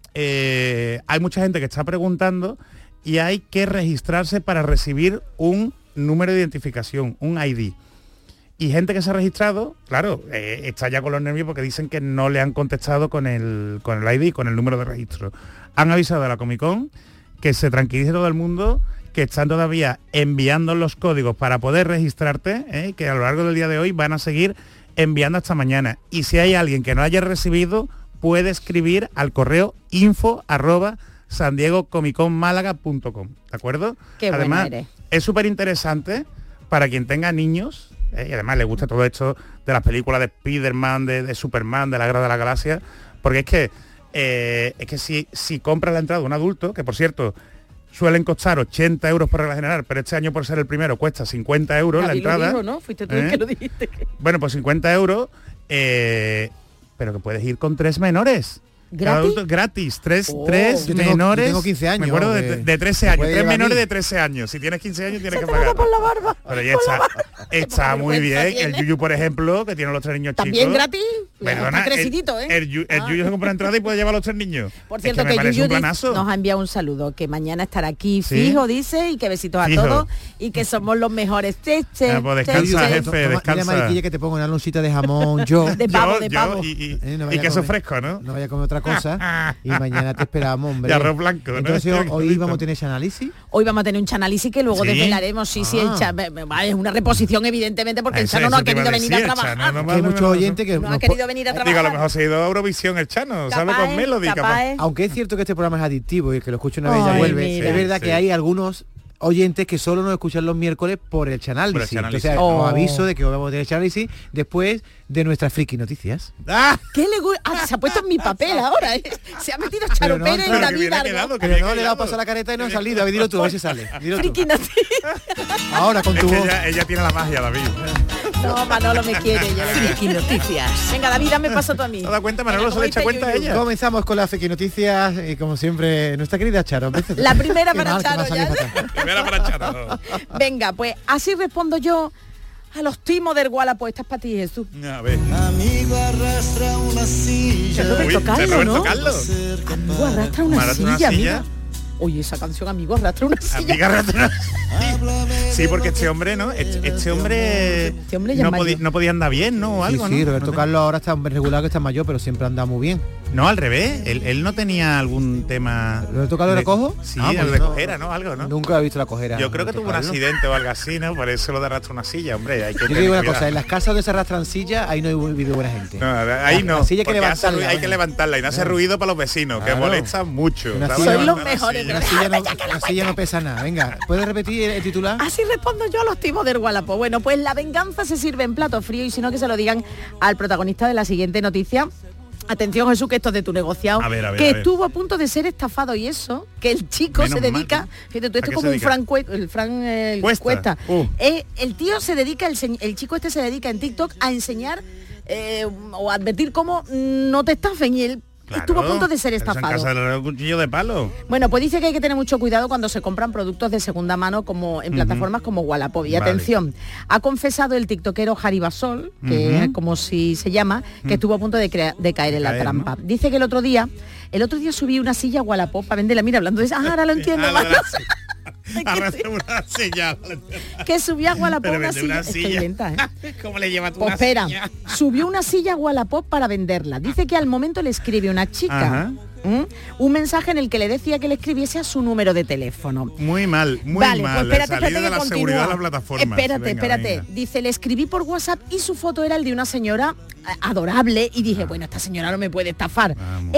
hay mucha gente que está preguntando y hay que registrarse para recibir un número de identificación, un ID. Y gente que se ha registrado, claro, está ya con los nervios porque dicen que no le han contestado con el ID, con el número de registro. Han avisado a la Comic-Con que se tranquilice todo el mundo, que están todavía enviando los códigos para poder registrarte, que a lo largo del día de hoy van a seguir enviando hasta mañana. Y si hay alguien que no haya recibido, puede escribir al correo info@sandiegocomiconmálaga.com, ¿de acuerdo? Qué buena Además, eres. es súper interesante para quien tenga niños, y además le gusta todo esto de las películas de Spider-Man, de Superman, de la Guerra de la Galaxia, porque es que si compra la entrada un adulto, que por cierto suelen costar 80 euros por regla general, pero este año por ser el primero cuesta 50 euros la David lo entrada. dijo, ¿no? Fuiste tú el que lo dijiste. Bueno, pues 50 euros, pero que puedes ir con 3 menores. Cada adulto gratis. Tres Yo tengo 15 años. Me acuerdo de 13 años. 3 menores de 13 años. Si tienes 15 años tienes que pagar. Por la barba. Pero ya está muy bien. El Yuyu, por ejemplo, que tiene los 3 niños ¿También chicos. gratis? Perdona, Está crecidito, ¿eh? El Yuyu se compra entrada y puede llevar a los 3 niños. Por cierto, es que me parece Yuyu un planazo. nos ha enviado un saludo, que mañana estará aquí ¿Sí? fijo, dice, y que besitos Fijo. a todos, y que somos los mejores. Pues descansa, jefe, descansa. Dile a Mariquilla que te pongo una loncita de jamón, yo. De pavo. Y No vaya queso a comer- fresco, ¿no? No vaya a comer otra cosa. Y mañana te esperamos, hombre. De arroz blanco, ¿no? Entonces Qué hoy bonito. vamos a tener ese análisis. Hoy vamos a tener un chanálisis que luego ¿Sí? desvelaremos. Sí, el es una reposición, evidentemente, porque el Chano no ha querido venir a trabajar. Que hay muchos oyentes que No ha nos querido venir a Digo, a trabajar. lo mejor se ha ido a Eurovisión el Chano, ¿sabes? Con Melody, capaz. Aunque es cierto que este programa es adictivo y el que lo escucha una vez ya Ay, vuelve, mira. es verdad Sí. que hay algunos oyentes que solo nos escuchan los miércoles por el chanálisis. Por el chanálisis. Entonces, Oh. os aviso de que hoy vamos a tener chanálisis después de nuestras friki noticias. ¡Ah! ¿Qué le gusta? Ah, se ha puesto en mi papel ahora, ¿eh? Se ha metido Pero Charo no, Pérez claro, y que David bien ha Argo. quedado, que Pero bien no ha le he dado quedado. paso a la careta y no ha salido. A ver, dilo tú, a ver si sale. Dilo tú. Friki noticias. Ahora con Es tu que voz. ella tiene la magia, David. No, Manolo me quiere, yo le Friki Noticias. Venga, David, dame paso tú a mí. ¿Te das cuenta? Manolo se le echa cuenta a ella. Comenzamos con las friki noticias y como siempre, nuestra querida Charo. empieza tú. La primera Qué para mal que me ha Charo, salido ya. fatal. Primera para Charo. Venga, pues así respondo yo a los timos del Wallapop. Esta es para ti, Jesús. A ver. Amigo arrastra una silla. De Roberto Uy, Carlos, de Roberto ¿no? Carlos. Amigo arrastra una Arrastra una silla, silla. amigo. Oye, esa canción, amigo arrastra una silla. Amiga rata. Sí, porque este hombre, ¿no? Este hombre, hombre ya es mayor. no podía andar bien, ¿no? O Sí, algo, sí, ¿no? Roberto No Carlos ahora está regulado, que está mayor, pero siempre anda muy bien. No, al revés. Él no tenía algún tema... ¿Roberto Carlos era cojo? Sí, Ah, algo pues de no. cojera, ¿no? Algo, ¿no? Nunca he visto la cojera. Yo creo que tuvo un Carlos. accidente o algo así, ¿no? Por eso lo de arrastra una silla, hombre. Hay que Yo te tener digo una cuidado. cosa, en las casas donde se arrastran sillas, ahí no hay vivido buena gente. No, ahí no. La silla hay que porque hace levantarla, ruido- hay que venga. levantarla y no hace Claro. ruido para los vecinos, que Claro. molesta mucho. Una ¿sabes? silla- Sois los Una mejores, silla. La silla no pesa nada. Venga, ¿puedes repetir el titular? Así respondo yo a los timos del Wallapop. Bueno, pues la venganza se sirve en plato frío y si no que se lo digan al protagonista de la siguiente noticia. Atención, Jesús, que esto es de tu negociado, A ver, que a ver. estuvo a punto de ser estafado y eso, que el chico Menos se dedica, mal, ¿no? fíjate tú, ¿A esto qué es como se un dedica? Fran Cuesta. Cuesta. Uh. El tío se dedica, el chico este se dedica en TikTok a enseñar o a advertir cómo no te estafen y él estuvo a punto de ser Eso en estafado. casa del cuchillo de palo. Bueno, pues dice que hay que tener mucho cuidado cuando se compran productos de segunda mano como en plataformas como Wallapop. Y Vale. atención, ha confesado el tiktokero Jaribasol, que Ujú. es como si se llama, que estuvo a punto de caer en la caer, trampa. Dice que el otro día subí una silla a Wallapop para venderla. Mira, hablando de eso, ahora lo entiendo. Ah, lo de Manolo. la silla. Arrastra una silla. Que subió a Wallapop Pero una vende silla. una Estoy silla. lenta, ¿eh? ¿Cómo le lleva tú Pues una espera, silla? subió una silla a Wallapop para venderla. Dice que al momento le escribe una chica Ajá. un mensaje en el que le decía que le escribiese a su número de teléfono. Muy mal, muy Vale, mal. pues espérate, Salida espérate de que la continúa. seguridad de la plataforma. Espérate. Dice, le escribí por WhatsApp y su foto era el de una señora adorable y dije, bueno, esta señora no me puede estafar. Vamos.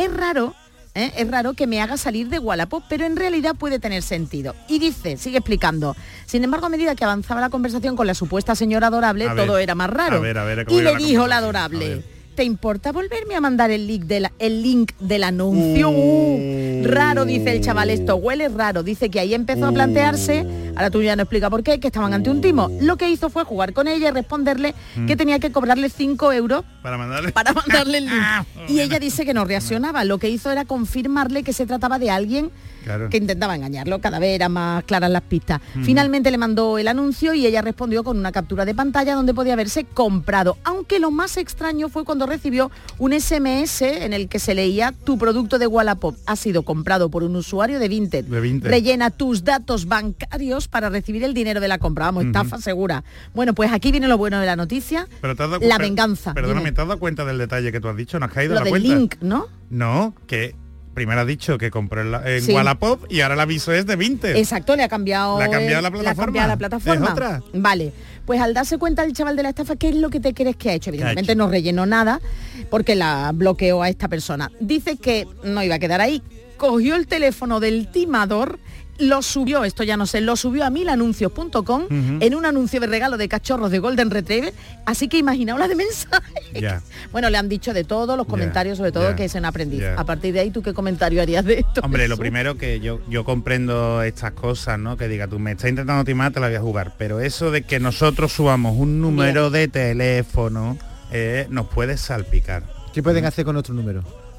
Es raro que me haga salir de Wallapop, pero en realidad puede tener sentido. Y dice, sigue explicando, sin embargo, a medida que avanzaba la conversación con la supuesta señora adorable, A ver, todo era más raro. a ver, ¿cómo y iba le la dijo la conversación? A adorable, ver. ¿te importa volverme a mandar el link del anuncio? Raro, dice el chaval, esto huele raro. Dice que ahí empezó a plantearse, ahora tú ya no explica por qué, que estaban ante un timo. Lo que hizo fue jugar con ella y responderle que tenía que cobrarle 5 euros Para mandarle. para mandarle el link. Y ella dice que no reaccionaba. Lo que hizo era confirmarle que se trataba de alguien Claro. que intentaba engañarlo. Cada vez eran más claras las pistas. Finalmente le mandó el anuncio y ella respondió con una captura de pantalla donde podía haberse comprado. Aunque lo más extraño fue cuando recibió un SMS en el que se leía: tu producto de Wallapop ha sido comprado por un usuario de Vinted. De Vinted. Rellena tus datos bancarios para recibir el dinero de la compra. Vamos, estafa segura. Bueno, pues aquí viene lo bueno de la noticia. Pero te has dado La cuenta- venganza. Perdóname, Dime. ¿te has dado cuenta del detalle que tú has dicho? ¿No has caído Lo en la del cuenta? link, ¿no? No, que primero has dicho que compró en Sí. Wallapop y ahora el aviso es de Vinted. Exacto, le ha cambiado, ¿Le ha cambiado la le ha plataforma? cambiado la plataforma. ¿Es otra? Vale, pues al darse cuenta el chaval de la estafa, ¿qué es lo que te crees que ha hecho? Evidentemente hecho? no rellenó nada porque la bloqueó a esta persona. Dice que no iba a quedar ahí. Cogió el teléfono del timador, lo subió, esto ya no sé, lo subió a milanuncios.com en un anuncio de regalo de cachorros de Golden Retriever, así que imaginaos la de mensajes. Ya. Bueno, le han dicho de todo, los comentarios sobre todo, ya, que es un aprendiz. ya. A partir de ahí, ¿tú qué comentario harías de esto? Hombre, lo Jesús? primero que yo comprendo estas cosas, ¿no? Que diga, tú me estás intentando timar, te la voy a jugar. Pero eso de que nosotros subamos un número de teléfono nos puede salpicar. ¿Qué pueden hacer con nuestro número?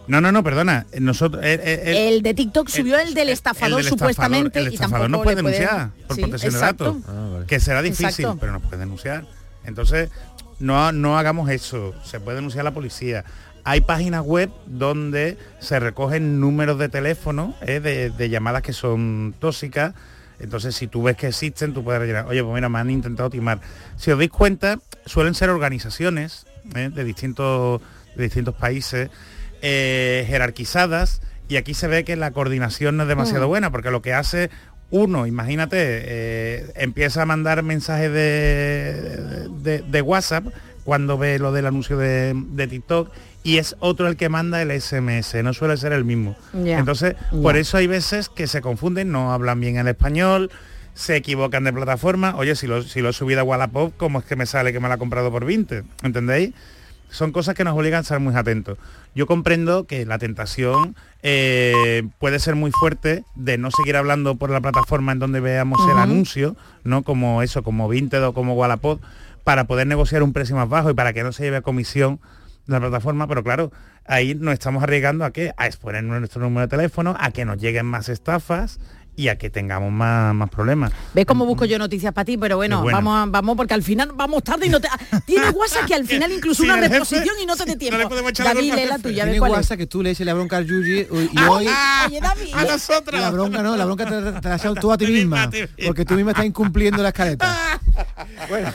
No, perdona. Nosotros el de TikTok subió el del estafador, supuestamente, el y tampoco estafador no puede le denunciar por protección de datos, que será difícil, pero no puede denunciar. Entonces, no hagamos eso. Se puede denunciar a la policía. Hay páginas web donde se recogen números de teléfono de llamadas que son tóxicas. Entonces, si tú ves que existen, tú puedes rellenar. Oye, pues mira, me han intentado timar. Si os dais cuenta, suelen ser organizaciones de distintos países, jerarquizadas, y aquí se ve que la coordinación no es demasiado buena, porque lo que hace uno, imagínate, empieza a mandar mensajes de WhatsApp cuando ve lo del anuncio de TikTok, y es otro el que manda el SMS, no suele ser el mismo. Entonces, por eso hay veces que se confunden, no hablan bien el español, se equivocan de plataforma. Oye, si lo he subido a Wallapop, ¿cómo es que me sale que me la ha comprado por 20? ¿Entendéis? Son cosas que nos obligan a estar muy atentos. Yo comprendo que la tentación puede ser muy fuerte de no seguir hablando por la plataforma en donde veamos el anuncio, ¿no? Como Vinted o como Wallapop, para poder negociar un precio más bajo y para que no se lleve a comisión la plataforma, pero claro, ahí nos estamos arriesgando a exponer nuestro número de teléfono, a que nos lleguen más estafas y a que tengamos más problemas. ¿Ves cómo busco yo noticias para ti? Pero bueno, vamos, porque al final vamos tarde y no te... Tienes WhatsApp que al final incluso una reposición y no te dé tiempo. David, lee la tuya. Tienes WhatsApp que tú le eches la bronca al Yuyi y hoy... Oye, David. A nosotros. La bronca te la has echado tú a ti misma, porque tú misma estás incumpliendo la escaleta. Bueno,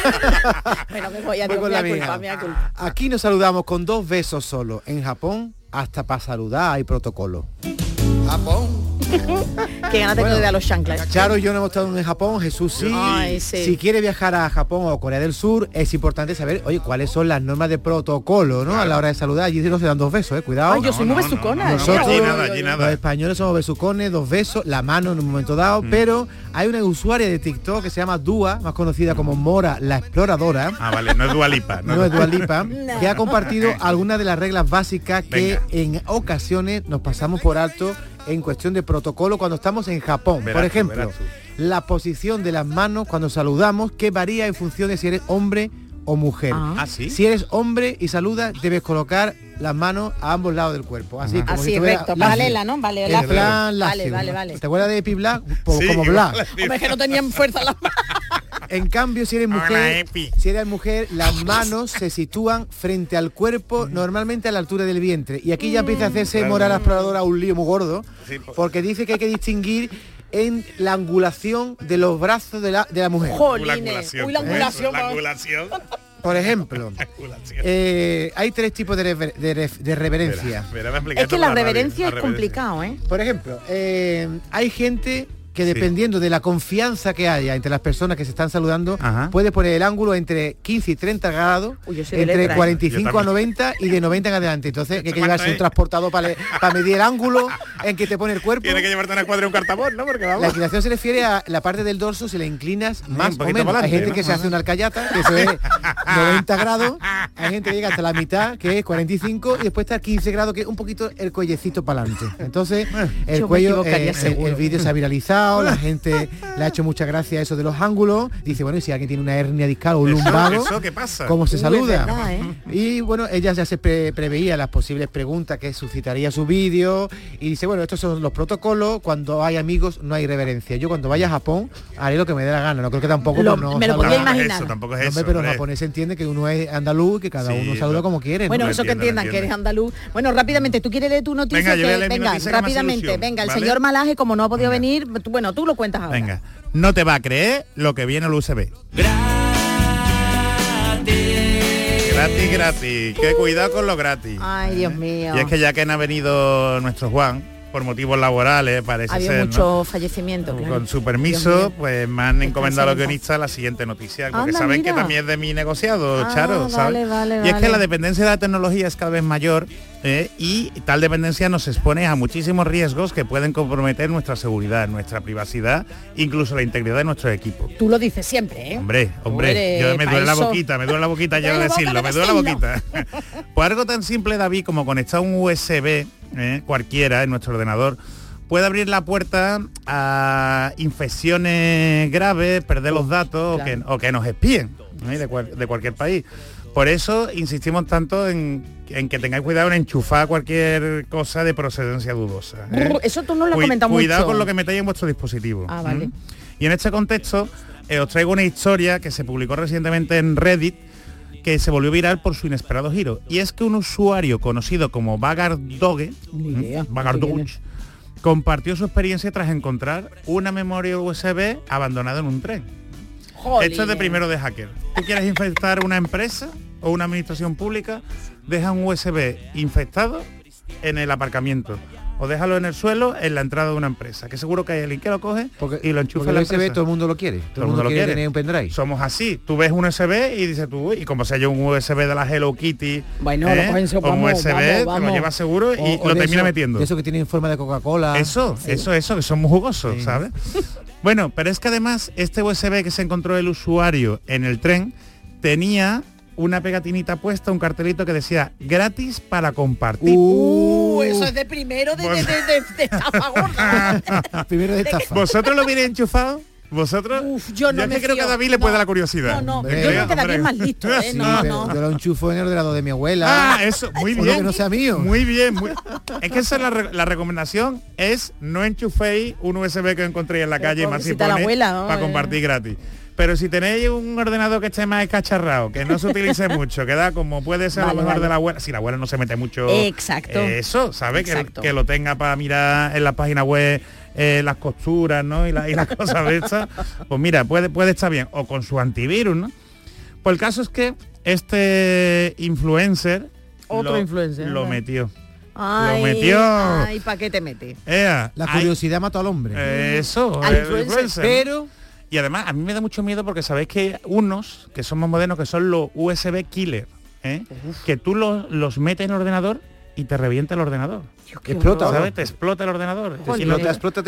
me voy a culpa. Aquí nos saludamos con 2 besos solo. En Japón, hasta para saludar hay protocolo. Japón. Qué ganas tengo de ver a los chanclas. Charo y yo no hemos estado en Japón, Jesús sí. Ay, sí. Si quiere viajar a Japón o Corea del Sur, es importante saber, oye, cuáles son las normas de protocolo, ¿no? Claro. A la hora de saludar. Allí no se dan 2 besos, cuidado. Ay, yo soy muy besucona. Nosotros, los españoles somos besucones, 2 besos, la mano en un momento dado, pero hay una usuaria de TikTok que se llama Dua, más conocida como Mora la Exploradora. Vale, no es Dua Lipa. No es Dua Lipa, que ha compartido algunas de las reglas básicas que en ocasiones nos pasamos por alto en cuestión de protocolo cuando estamos en Japón. Por ejemplo, la posición de las manos cuando saludamos, que varía en función de si eres hombre o mujer. ¿Sí? Si eres hombre y saludas, debes colocar las manos a ambos lados del cuerpo. Así, como así si recto, paralela, ¿no? Vale, en plan lacio. Vale. ¿Te acuerdas de Epi Black? Como Black. Hombre, es que no tenían fuerza las manos. En cambio, si eres mujer, las manos se sitúan frente al cuerpo, normalmente a la altura del vientre. Y aquí ya empieza a hacerse Mora la Exploradora un lío muy gordo, porque dice que hay que distinguir en la angulación de los brazos de la mujer. Jolines. Uy, la angulación. Por ejemplo, hay 3 tipos de reverencia. Es que la reverencia es complicado, ¿eh? Por ejemplo, hay gente que dependiendo de la confianza que haya entre las personas que se están saludando, puede poner el ángulo entre 15 y 30 grados, entre 45 a 90 y de 90 en adelante. Entonces hay que llevarse un transportador para medir el ángulo en que te pone el cuerpo. Tiene que llevarte una cuadra y un cartabón, ¿no? Porque vamos. La inclinación se refiere a la parte del dorso, si la inclinas más o menos. Hay gente que se hace una alcayata, que se ve 90 grados, hay gente que llega hasta la mitad, que es 45, y después está 15 grados, que es un poquito el cuellecito para adelante. Entonces, el cuello, el vídeo se ha viralizado, la gente le ha hecho mucha gracia eso de los ángulos. Dice, bueno, y si alguien tiene una hernia discal o un lumbago, ¿qué pasa? ¿Cómo se saluda? Verdad, Y bueno, ella ya se preveía las posibles preguntas que suscitaría su vídeo y dice, bueno, estos son los protocolos, cuando hay amigos no hay reverencia. Yo cuando vaya a Japón haré lo que me dé la gana, no creo que tampoco me lo podía imaginar. Tampoco es eso, pero los japoneses entienden que uno es andaluz y que cada uno saluda como quiere. Bueno, eso que entiendan que eres andaluz. Bueno, rápidamente, ¿tú quieres leer tu noticia? Venga, rápidamente, venga, el señor Malaje, como no ha podido venir, bueno, tú lo cuentas ahora. Venga, no te va a creer lo que viene el USB. Gratis. Qué cuidado con lo gratis. Ay, Dios mío. Y es que ya que no ha venido nuestro Juan, por motivos laborales, parece Había ser, mucho fallecimiento, claro. Con su permiso, pues me han encomendado a los guionistas la siguiente noticia, porque saben que también es de mi negociado, Charo, ¿sabes? Vale, y es que la dependencia de la tecnología es cada vez mayor, y tal dependencia nos expone a muchísimos riesgos que pueden comprometer nuestra seguridad, nuestra privacidad, incluso la integridad de nuestro equipo. Tú lo dices siempre, ¿eh? Hombre, yo me duele la boquita ya de decirlo, me duele la boquita. Por algo tan simple, David, como conectar un USB, cualquiera en nuestro ordenador, puede abrir la puerta a infecciones graves, perder los datos, o que nos espíen. de cualquier país. Por eso insistimos tanto en que tengáis cuidado en enchufar cualquier cosa de procedencia dudosa. Eso tú no lo has comentado mucho. Cuidado con lo que metéis en vuestro dispositivo. Vale. Y en este contexto os traigo una historia que se publicó recientemente en Reddit, que se volvió viral por su inesperado giro. Y es que un usuario conocido como Vagardoge, compartió su experiencia tras encontrar una memoria USB abandonada en un tren. Jolín. Esto es de primero de hacker. ¿Tú quieres infectar una empresa o una administración pública? Deja un USB infectado en el aparcamiento o déjalo en el suelo en la entrada de una empresa, que seguro que hay alguien que lo coge y lo enchufa en la el USB empresa. todo el mundo lo quiere. Todo el mundo quiere tener un pendrive. Somos así. Tú ves un USB y dices tú, y como sea yo un USB de la Hello Kitty, bueno, lo cogen, o un USB, te lo llevas seguro y lo termina metiendo. De eso que tiene en forma de Coca-Cola. Eso, que son muy jugosos, ¿sabes? Bueno, pero es que además este USB que se encontró el usuario en el tren tenía una pegatinita puesta, un cartelito que decía gratis para compartir. Eso es de primero de estafa gorda. Primero de estafa. ¿Vosotros lo habéis enchufado? ¿Vosotros? Yo no me creo que a David le puede dar la curiosidad. No, yo creo que David es más listo, ¿eh? Sí, No. Yo lo enchufo en el ordenador de mi abuela. Eso, muy bien. Que no sea mío. Muy bien. Es que esa es la recomendación, es no enchuféis un USB que encontréis en la calle más si pone para compartir gratis. Pero si tenéis un ordenador que esté más escacharrado, que no se utilice mucho, que da como puede ser a lo mejor de la abuela, si la abuela no se mete mucho. Exacto. Eso, ¿sabe? Que lo tenga para mirar en la página web las costuras, ¿no? Y las cosas de estas. Pues mira, puede estar bien. O con su antivirus, ¿no? Pues el caso es que este influencer lo metió. Ay, lo metió. Ay, ¿para qué te mete? La curiosidad mató al hombre. Eso, al influencer. Pero... Y además, a mí me da mucho miedo porque sabéis que hay unos que son más modernos, que son los USB killer, que tú los metes en el ordenador y te revienta el ordenador. Explota, ¿sabes? Te explota el ordenador. Explota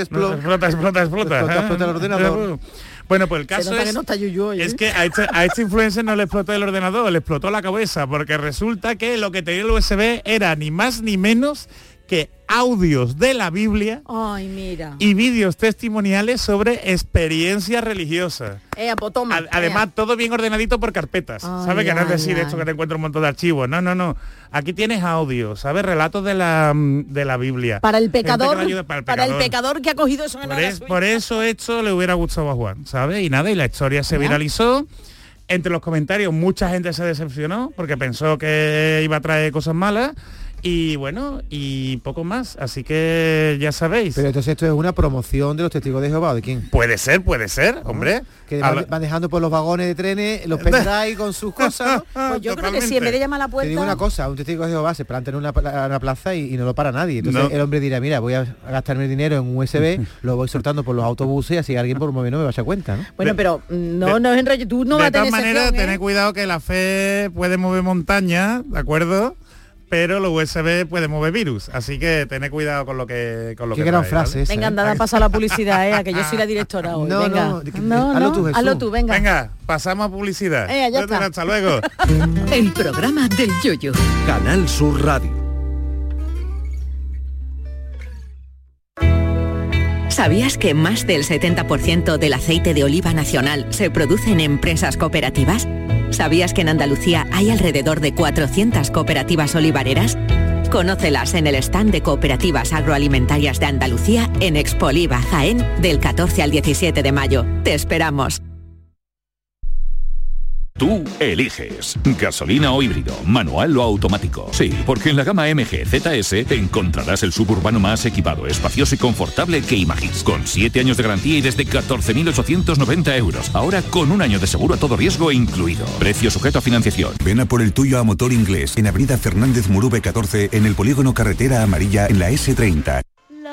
el ordenador. Bueno, pues el caso es que a este influencer no le explotó el ordenador, le explotó la cabeza, porque resulta que lo que tenía el USB era ni más ni menos que audios de la Biblia y vídeos testimoniales sobre experiencias religiosas. Además, todo bien ordenadito por carpetas. ¿Sabes? Que no es decir esto que te encuentro un montón de archivos. No. Aquí tienes audios, ¿sabes? Relatos de la Biblia. Para el pecador, el pecador que ha cogido eso. Por eso esto le hubiera gustado a Juan, ¿sabes? Y nada, y la historia se viralizó. Entre los comentarios mucha gente se decepcionó porque pensó que iba a traer cosas malas. Y bueno, y poco más, así que ya sabéis. Pero entonces esto es una promoción de los testigos de Jehová, ¿de quién? Puede ser, hombre. Que van dejando por los vagones de trenes, los pendrive con sus cosas, ¿no? Pues yo creo que si en vez de llamar a la puerta... Te digo una cosa, un testigo de Jehová se planta en una plaza y no lo para nadie. Entonces el hombre dirá, mira, voy a gastarme el dinero en un USB, lo voy soltando por los autobuses, así alguien por un momento no me vaya a cuenta, ¿no? Bueno, pero no es enrollo, tú no vas a tener sección. De todas maneras, tened cuidado que la fe puede mover montañas, ¿de acuerdo? Pero los USB pueden mover virus, así que tened cuidado con lo que Qué gran frase esa, Venga, anda, pasa la publicidad, que yo soy la directora hoy. Hazlo tú, venga. Venga, pasamos a publicidad. Ya está. Hasta luego. El programa del Yoyo. Canal Sur Radio. ¿Sabías que más del 70% del aceite de oliva nacional se produce en empresas cooperativas? ¿Sabías que en Andalucía hay alrededor de 400 cooperativas olivareras? Conócelas en el stand de Cooperativas Agroalimentarias de Andalucía en Expoliva, Jaén, del 14 al 17 de mayo. Te esperamos. Tú eliges gasolina o híbrido, manual o automático. Sí, porque en la gama MG ZS encontrarás el suburbano más equipado, espacioso y confortable que imagines. Con 7 años de garantía y desde 14.890 euros. Ahora con un año de seguro a todo riesgo incluido. Precio sujeto a financiación. Ven a por el tuyo a Motor Inglés, en Avenida Fernández Murube 14, en el polígono Carretera Amarilla, en la S30.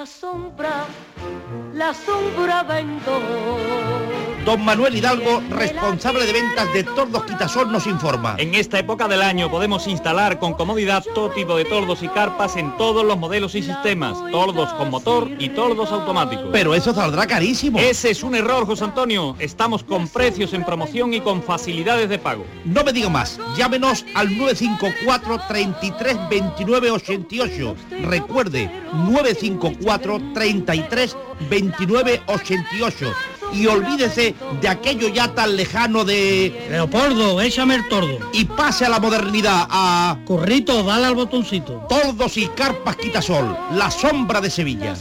La sombra vendo. Don Manuel Hidalgo, responsable de ventas de Tordos Quitasol, nos informa. En esta época del año podemos instalar con comodidad todo tipo de tordos y carpas en todos los modelos y sistemas. Tordos con motor y tordos automáticos. Pero eso saldrá carísimo. Ese es un error, José Antonio. Estamos con precios en promoción y con facilidades de pago. No me digo más. Llámenos al 954 33 29 88. Recuerde, 954 33 29 88. y olvídese de aquello ya tan lejano de... Leopoldo, échame el tordo. Y pase a la modernidad, a... Currito, dale al botoncito. Tordos y carpas Quitasol, la sombra de Sevilla.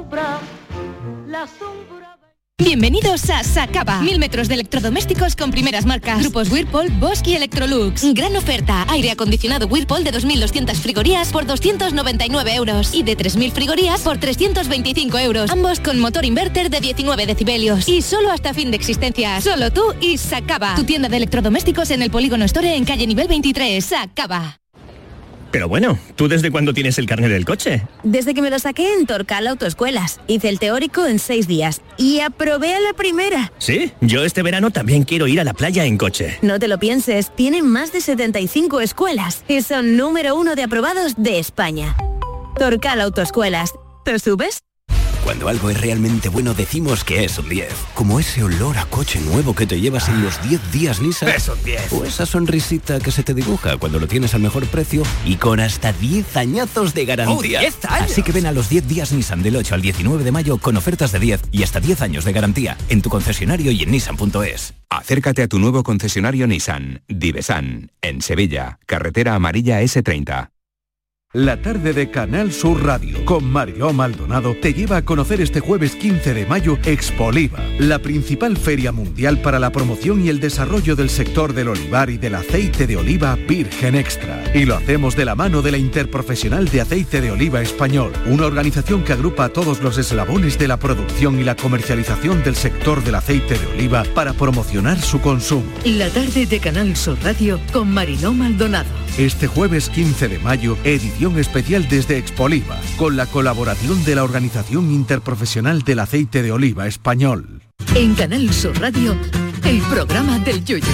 Bienvenidos a Sacaba. 1000 metros de electrodomésticos con primeras marcas. Grupos Whirlpool, Bosch y Electrolux. Gran oferta. Aire acondicionado Whirlpool de 2.200 frigorías por 299 euros. Y de 3.000 frigorías por 325 euros. Ambos con motor inverter de 19 decibelios. Y solo hasta fin de existencia. Solo tú y Sacaba. Tu tienda de electrodomésticos en el Polígono Store en calle nivel 23. Sacaba. Pero bueno, ¿tú desde cuándo tienes el carnet del coche? Desde que me lo saqué en Torcal Autoescuelas. Hice el teórico en 6 días y aprobé a la primera. ¿Sí? Yo este verano también quiero ir a la playa en coche. No te lo pienses, tienen más de 75 escuelas y son número 1 de aprobados de España. Torcal Autoescuelas. ¿Te subes? Cuando algo es realmente bueno decimos que es un 10. Como ese olor a coche nuevo que te llevas en los 10 días Nissan. Es un 10. O esa sonrisita que se te dibuja cuando lo tienes al mejor precio y con hasta 10 añazos de garantía. ¡Oh, 10 años! Así que ven a los 10 días Nissan del 8 al 19 de mayo con ofertas de 10 y hasta 10 años de garantía en tu concesionario y en nissan.es. Acércate a tu nuevo concesionario Nissan, Divesan, en Sevilla, carretera amarilla S30. La tarde de Canal Sur Radio con Mariló Maldonado te lleva a conocer este jueves 15 de mayo Expoliva, la principal feria mundial para la promoción y el desarrollo del sector del olivar y del aceite de oliva virgen extra. Y lo hacemos de la mano de la Interprofesional de Aceite de Oliva Español, una organización que agrupa a todos los eslabones de la producción y la comercialización del sector del aceite de oliva para promocionar su consumo. La tarde de Canal Sur Radio con Mariló Maldonado. Este jueves 15 de mayo, edición especial desde Expoliva, con la colaboración de la Organización Interprofesional del Aceite de Oliva Español. En Canal Sur Radio, el programa del Yoyo.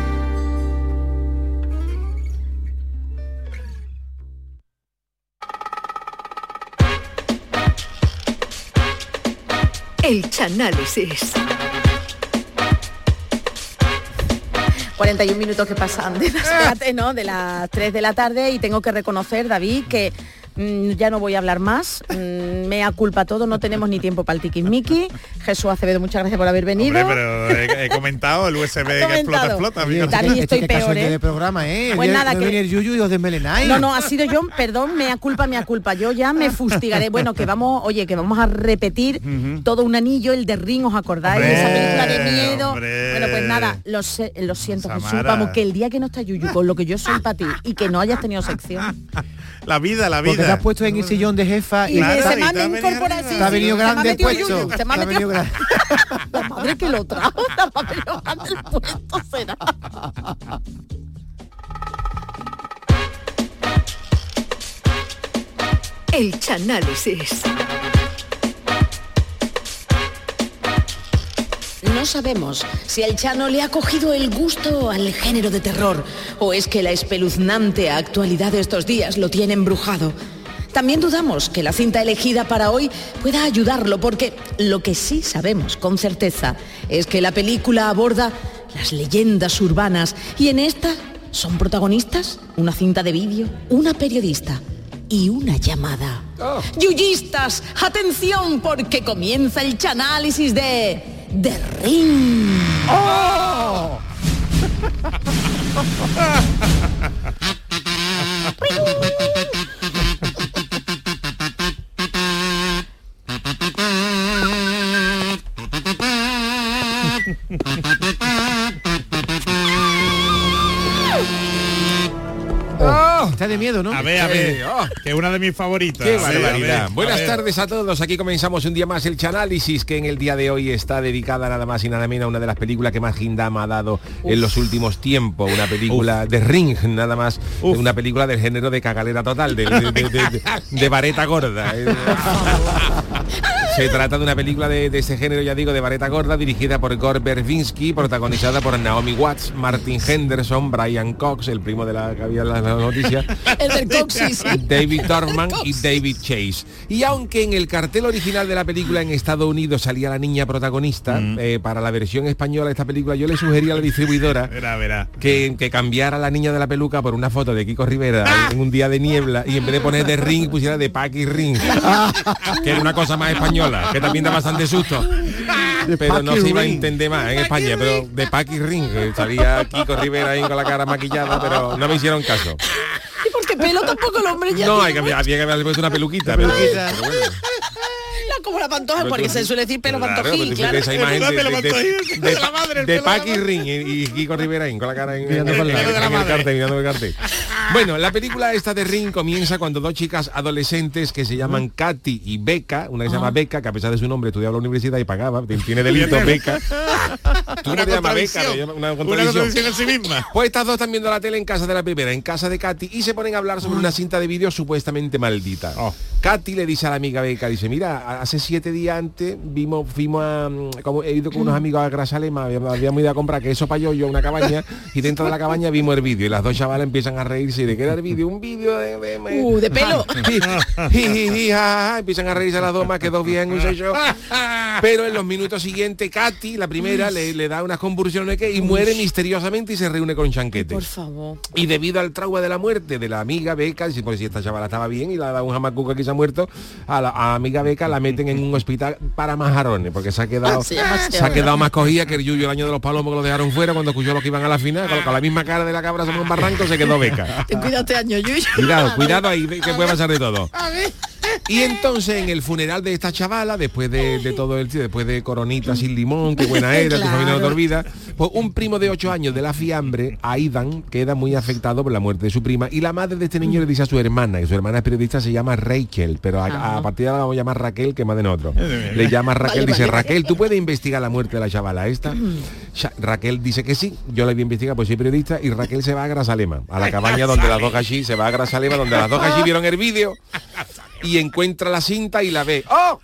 El Chanálisis. 41 minutos que pasan de las 3 de la tarde y tengo que reconocer, David, que ya no voy a hablar más, mea culpa todo, no tenemos ni tiempo para el tiquismiqui. Jesús Acevedo, muchas gracias por haber venido. Hombre, pero he comentado el USB que explota. David, estoy peor, de programa, Pues nada, que viene el Yuyu y os desmelenáis. No, ha sido yo, perdón, mea culpa, yo ya me fustigaré. Bueno, que vamos a repetir todo un anillo, el de Ring, ¿os acordáis? Hombre, esa película de miedo. Hombre. Bueno, pues nada, lo siento, Samara. Jesús, vamos, que el día que no está Yuyu, con lo que yo soy para ti y que no hayas tenido sección. La vida. Porque te has puesto en el sillón de jefa y se me han incorporado. te ha venido grande el puesto. Se me ha metido grande. La madre que lo trajo, la madre grande el puesto será. El Chanálisis. No sabemos si al Chano le ha cogido el gusto al género de terror o es que la espeluznante actualidad de estos días lo tiene embrujado. También dudamos que la cinta elegida para hoy pueda ayudarlo porque lo que sí sabemos con certeza es que la película aborda las leyendas urbanas y en esta son protagonistas una cinta de vídeo, una periodista y una llamada. Yuyistas, atención porque comienza el chanálisis de The Ring. ¡Oh! Está de miedo, ¿no? A ver, que es una de mis favoritas. Qué barbaridad. A ver. Buenas tardes a todos. Aquí comenzamos un día más el Chanálisis, que en el día de hoy está dedicada nada más y nada menos a una de las películas que más Gindama ha dado en los últimos tiempos. Una película de Ring, nada más. Una película del género de cagalera total, de vareta gorda. Se trata de una película de ese género, ya digo, de vareta gorda, dirigida por Gore Verbinski, protagonizada por Naomi Watts, Martin Henderson, Brian Cox, el primo de la que había en las noticias, El del Coxis. David Dorman y David Chase. Y aunque en el cartel original de la película en Estados Unidos salía la niña protagonista, para la versión española de esta película yo le sugería a la distribuidora que cambiara a la niña de la peluca por una foto de Kiko Rivera en un día de niebla y en vez de poner de Ring pusiera de Paqui Ring, que era una cosa más española, que también da bastante susto. pero no se iba a Ring. entender más en España, pero de Paqui Ring, que salía Kiko Rivera ahí con la cara maquillada, pero no me hicieron caso. ¿Y por qué pelo tampoco el hombre ya No, tiene había que haberle puesto una peluquita. Pero bueno. como la Pantoja, Pero porque tú- se suele decir pelo Claro, Pantojín, pero tú claro. fíjate esa imagen de Paqui Ring y Kiko Rivera ahí con la cara en el cartel, mirando el cartel. Bueno, la película esta de Ring comienza cuando dos chicas adolescentes que se llaman Katy y Becca, una que se llama Becca, que a pesar de su nombre estudiaba en la universidad y pagaba, tiene delito Becca. Tú no te llamas Becca, te llamas una contradicción en sí misma. Pues estas dos están viendo la tele en casa de la primera, en casa de Katy, y se ponen a hablar sobre una cinta de vídeo supuestamente maldita. Katy le dice a la amiga Becca, dice, mira, hace 7 días antes fuimos a, como he ido con unos amigos a Grazalema, habíamos ido a comprar queso pa' yo a una cabaña, y dentro de la cabaña vimos el vídeo, y las dos chavalas empiezan a reírse. ¿Y de qué era el vídeo? Un vídeo de pelo. Empiezan a reírse las dos, más que dos bien, un yo. Pero en los minutos siguientes, Katy, la primera, le da unas convulsiones y muere misteriosamente y se reúne con Chanquete. Por favor. Y debido al trauma de la muerte de la amiga Becca, dice, pues si esta chavala estaba bien y la da un jamacuca que se ha muerto, a la amiga Becca la meten en un hospital para majarones, porque se ha quedado más cogida que el Yuyo el año de los palomos, que lo dejaron fuera cuando escuchó los que iban a la final, con la misma cara de la cabra sobre un barranco, se quedó Becca. Ten cuidado este año, Yuyo. Cuidado ahí, que puede pasar de todo. Y entonces en el funeral de esta chavala, después de todo el después de Coronita sin limón, qué buena era, tu familia no te olvida, pues un primo de 8 años de la fiambre, Aidan, queda muy afectado por la muerte de su prima, y la madre de este niño le dice a su hermana, que su hermana es periodista, se llama Rachel, pero a partir de ahora la vamos a llamar Raquel, que más de nosotros. Le llama Raquel, dice, Raquel, ¿tú puedes investigar la muerte de la chavala esta? Raquel dice que sí, yo la voy a investigar, pues soy periodista, y Raquel se va a Grazalema, a la cabaña donde las dos allí, se va a Grazalema, donde las dos allí vieron el vídeo, y encuentra la cinta y la ve. ¡Oh!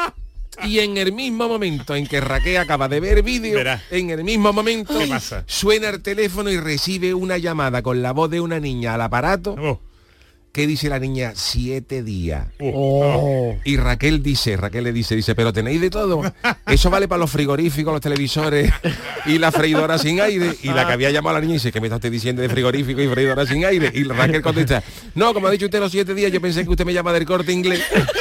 Y en el mismo momento en que Raquel acaba de ver vídeo, en el mismo momento ¿Qué pasa? suena el teléfono y recibe una llamada con la voz de una niña al aparato. ¿Qué dice la niña? 7 días. Y Raquel le dice, pero tenéis de todo. Eso vale para los frigoríficos, los televisores y la freidora sin aire. Y la que había llamado a la niña dice, ¿qué me está usted diciendo de frigorífico y freidora sin aire? Y Raquel contesta, no, como ha dicho usted los 7 días, yo pensé que usted me llama del Corte Inglés.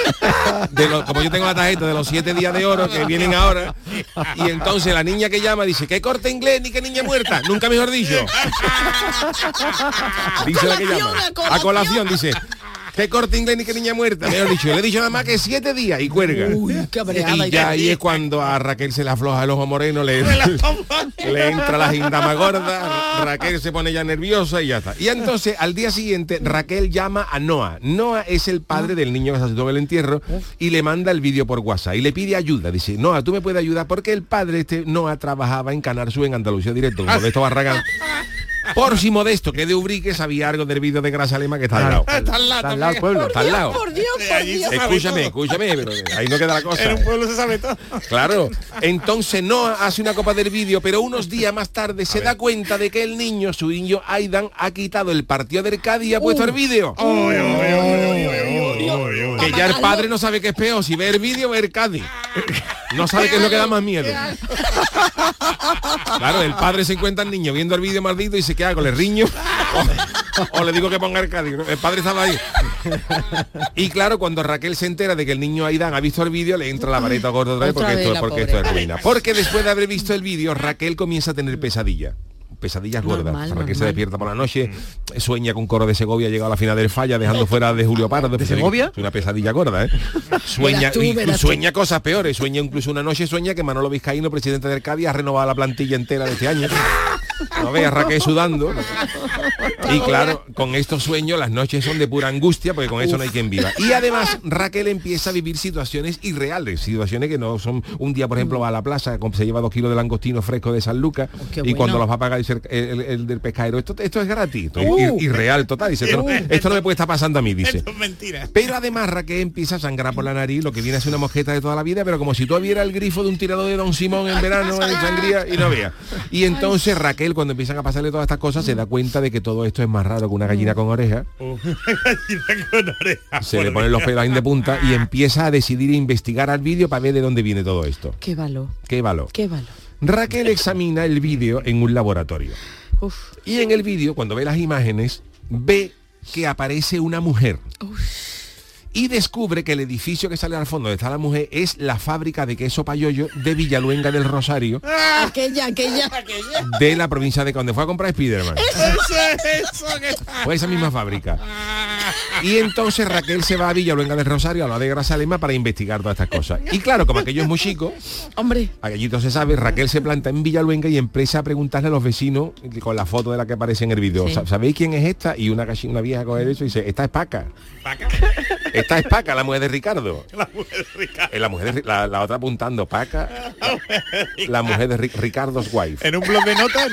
Como yo tengo la tarjeta de los 7 días de oro que vienen ahora. Y entonces la niña que llama dice, ¿qué Corte Inglés ni qué niña muerta? Nunca mejor dicho. Dice la que llama. A colación, dice, ¿qué Corte Inglés ni qué niña muerta? Mejor dicho, yo le he dicho nada más que 7 días y cuelga. Y ya ahí es cuando a Raquel se le afloja el ojo moreno, le entra la gindama gorda, Raquel se pone ya nerviosa y ya está. Y entonces al día siguiente Raquel llama a Noah. Noah es el padre del niño que se asustó en el entierro y le manda el vídeo por WhatsApp y le pide ayuda. Dice, Noah, tú me puedes ayudar porque el padre Noah trabajaba en Canal Sur en Andalucía Directo, como de esto Barragán. Por si Modesto, que de Ubrique sabía algo del vídeo de Grazalema, que está al lado. Está al lado, pueblo, está al lado. Por Dios. Escúchame, pero ahí no queda la cosa. En un pueblo se sabe todo. Claro. Entonces Noah hace una copa del vídeo, pero unos días más tarde se da cuenta de que el niño, su niño Aidan, ha quitado el partido del Cádiz y ha puesto el vídeo. Que ya el padre no sabe qué es peor, si ve el vídeo o ve el Cádiz. No sabe qué es lo que da más miedo. Claro, el padre se encuentra al niño viendo el vídeo maldito y dice, ¿qué hago? ¿Le riño? O le digo que ponga el Cádiz. El padre estaba ahí. Y claro, cuando Raquel se entera de que el niño Aidan ha visto el vídeo, le entra la vareta gorda otra vez porque esto es ruina. Porque después de haber visto el vídeo, Raquel comienza a tener pesadillas gordas. Raquel se despierta por la noche, sueña con Coro de Segovia, llega a la final del Falla, dejando fuera de Julio Pardo. ¿De Segovia? Es una pesadilla gorda, ¿eh? Sueña cosas peores. Sueña incluso una noche, que Manolo Vizcaíno, presidente del Cádiz, ha renovado la plantilla entera de este año. No veas Raquel sudando. Y claro, con estos sueños las noches son de pura angustia, porque con eso no hay quien viva. Y además Raquel empieza a vivir situaciones irreales, situaciones que no son. Un día, por ejemplo, va a la plaza, se lleva 2 kilos de langostino fresco de San Lucas, y cuando los va a pagar dice el del pescadero, esto es gratis, esto es irreal total, dice, esto no me puede estar pasando a mí, dice. Esto es mentira. Pero además Raquel empieza a sangrar por la nariz, lo que viene a ser una mosqueta de toda la vida, pero como si tú vieras el grifo de un tirador de Don Simón en verano en sangría y no vea. Y entonces Raquel, cuando empiezan a pasarle todas estas cosas, se da cuenta de que todo esto es más raro que una gallina con oreja. Se le ponen los pelos ahí de punta y empieza a decidir investigar al vídeo para ver de dónde viene todo esto. Qué valor. Raquel examina el vídeo en un laboratorio. Y en el vídeo, cuando ve las imágenes, ve que aparece una mujer. y descubre que el edificio que sale al fondo donde está la mujer es la fábrica de queso payollo de Villaluenga del Rosario, Aquella. de la provincia de donde fue a comprar Spiderman. Eso. Pues esa misma fábrica. Y entonces Raquel se va a Villaluenga del Rosario, a la de Grazalema, para investigar todas estas cosas. Y claro, como aquello es muy chico, hombre, aquellito se sabe, Raquel se planta en Villaluenga y empieza a preguntarle a los vecinos con la foto de la que aparece en el vídeo. Sí. ¿Sabéis quién es esta? Y una vieja coge eso y dice, esta es Paca. Esta es Paca, la mujer de Ricardo. La mujer de la otra apuntando, Paca, la mujer de Ricardo's wife. En un blog de notas,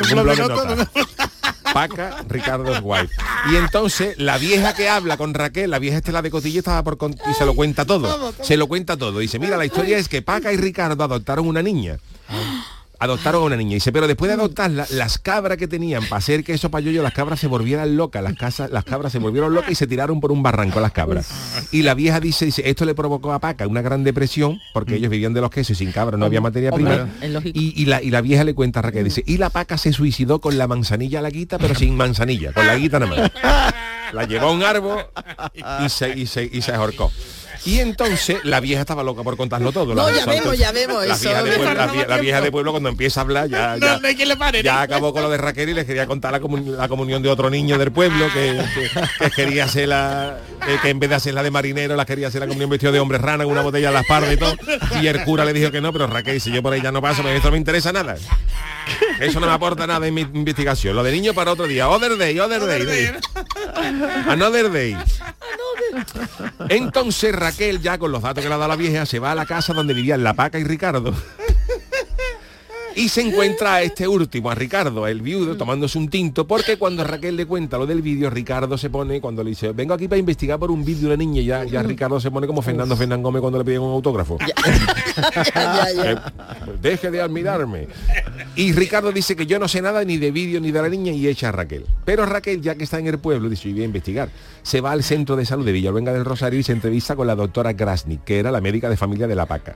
Paca, Ricardo's wife. Y entonces la vieja que habla con Raquel, la vieja Estela de Cotillo, estaba y se lo cuenta todo. Se lo cuenta todo. Dice, mira, la historia es que Paca y Ricardo adoptaron una niña. Adoptaron a una niña. Dice, pero después de adoptarla, las cabras que tenían para hacer queso payollo, las cabras se volvieron locas, las cabras se volvieron locas y se tiraron por un barranco las cabras. Y la vieja dice, esto le provocó a Paca una gran depresión, porque ellos vivían de los quesos y sin cabras no había materia prima. Y la vieja le cuenta a Raquel, dice, y la Paca se suicidó con la manzanilla a la guita, pero sin manzanilla, con la guita nada más. La llevó a un árbol y se ahorcó. Y entonces la vieja estaba loca por contarlo todo. No, ya vemos. La vieja de pueblo cuando empieza a hablar ya acabó con lo de Raquel y les quería contar la comunión de otro niño del pueblo que quería hacer que en vez de hacer la de marinero, la quería hacer la comunión vestido de hombre rana, con una botella a la espalda y todo. Y el cura le dijo que no, pero Raquel, si yo por ahí ya no paso, esto no me interesa nada. Eso no me aporta nada en mi investigación. Lo de niño para otro día. Other day. Another day. Entonces Raquel, ya con los datos que le ha dado la vieja, se va a la casa donde vivían la Paca y Ricardo. Y se encuentra a este último, a Ricardo, el viudo, tomándose un tinto, porque cuando Raquel le cuenta lo del vídeo, Ricardo se pone, cuando le dice, vengo aquí para investigar por un vídeo de una niña, ya Ricardo se pone como Fernando Fernán Gómez cuando le piden un autógrafo. Deje de admirarme. Y Ricardo dice que yo no sé nada ni de vídeo ni de la niña y echa a Raquel. Pero Raquel, ya que está en el pueblo, dice, yo voy a investigar. Se va al centro de salud de Villaluenga del Rosario y se entrevista con la doctora Grasnik, que era la médica de familia de la Paca.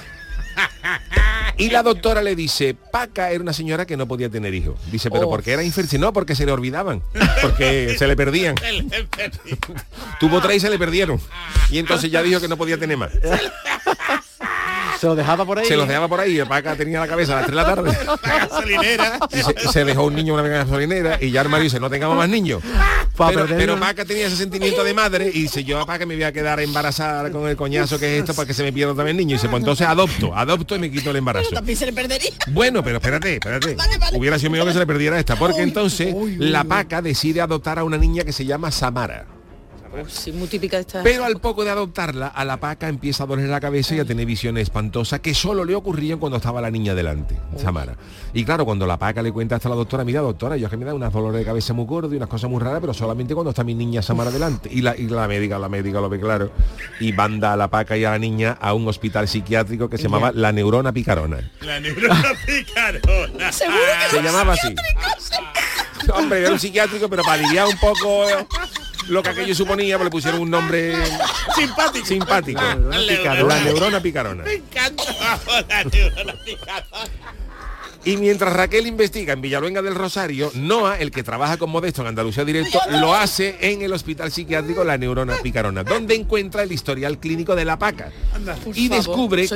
Y la doctora le dice, Paca era una señora que no podía tener hijos. Dice, pero ¿por qué era infértil? No, porque se le olvidaban, porque se le perdían. Tuvo 3 y se le perdieron. Y entonces ya dijo que no podía tener más. Se lo dejaba por ahí. Se los dejaba por ahí. El Paca tenía la cabeza a las 3 de la tarde. Gasolinera. Se dejó un niño en una gasolinera y ya el marido dice, no tengamos más niños. Pero Paca tenía ese sentimiento de madre y dice, yo a Paca me voy a quedar embarazada con el coñazo que es esto para que se me pierda también el niño. Y dice, pues entonces adopto y me quito el embarazo. Pero también se le perdería. Bueno, pero espérate. Vale. Hubiera sido mejor que se le perdiera esta, porque entonces la Paca decide adoptar a una niña que se llama Samara. Sí, muy típica de esta. Pero al poco de adoptarla, a la Paca empieza a doler la cabeza y a tener visiones espantosas que solo le ocurrían cuando estaba la niña delante, Samara. Y claro, cuando la Paca le cuenta hasta a la doctora, mira doctora, yo es que me da unas dolores de cabeza muy gordos y unas cosas muy raras, pero solamente cuando está mi niña Samara delante. Y la médica lo ve claro y manda a la Paca y a la niña a un hospital psiquiátrico que se llamaba La Neurona Picarona. La Neurona Picarona. ¿Seguro que se llamaba así? Hombre, era un psiquiátrico, pero para aliviar un poco lo que aquello suponía, pues le pusieron un nombre simpático. La Neurona Picarona. Me encanta la Neurona Picarona. Y mientras Raquel investiga en Villaluenga del Rosario, Noa, el que trabaja con Modesto en Andalucía Directo, lo hace en el hospital psiquiátrico La Neurona Picarona, donde encuentra el historial clínico de la Paca. Y descubre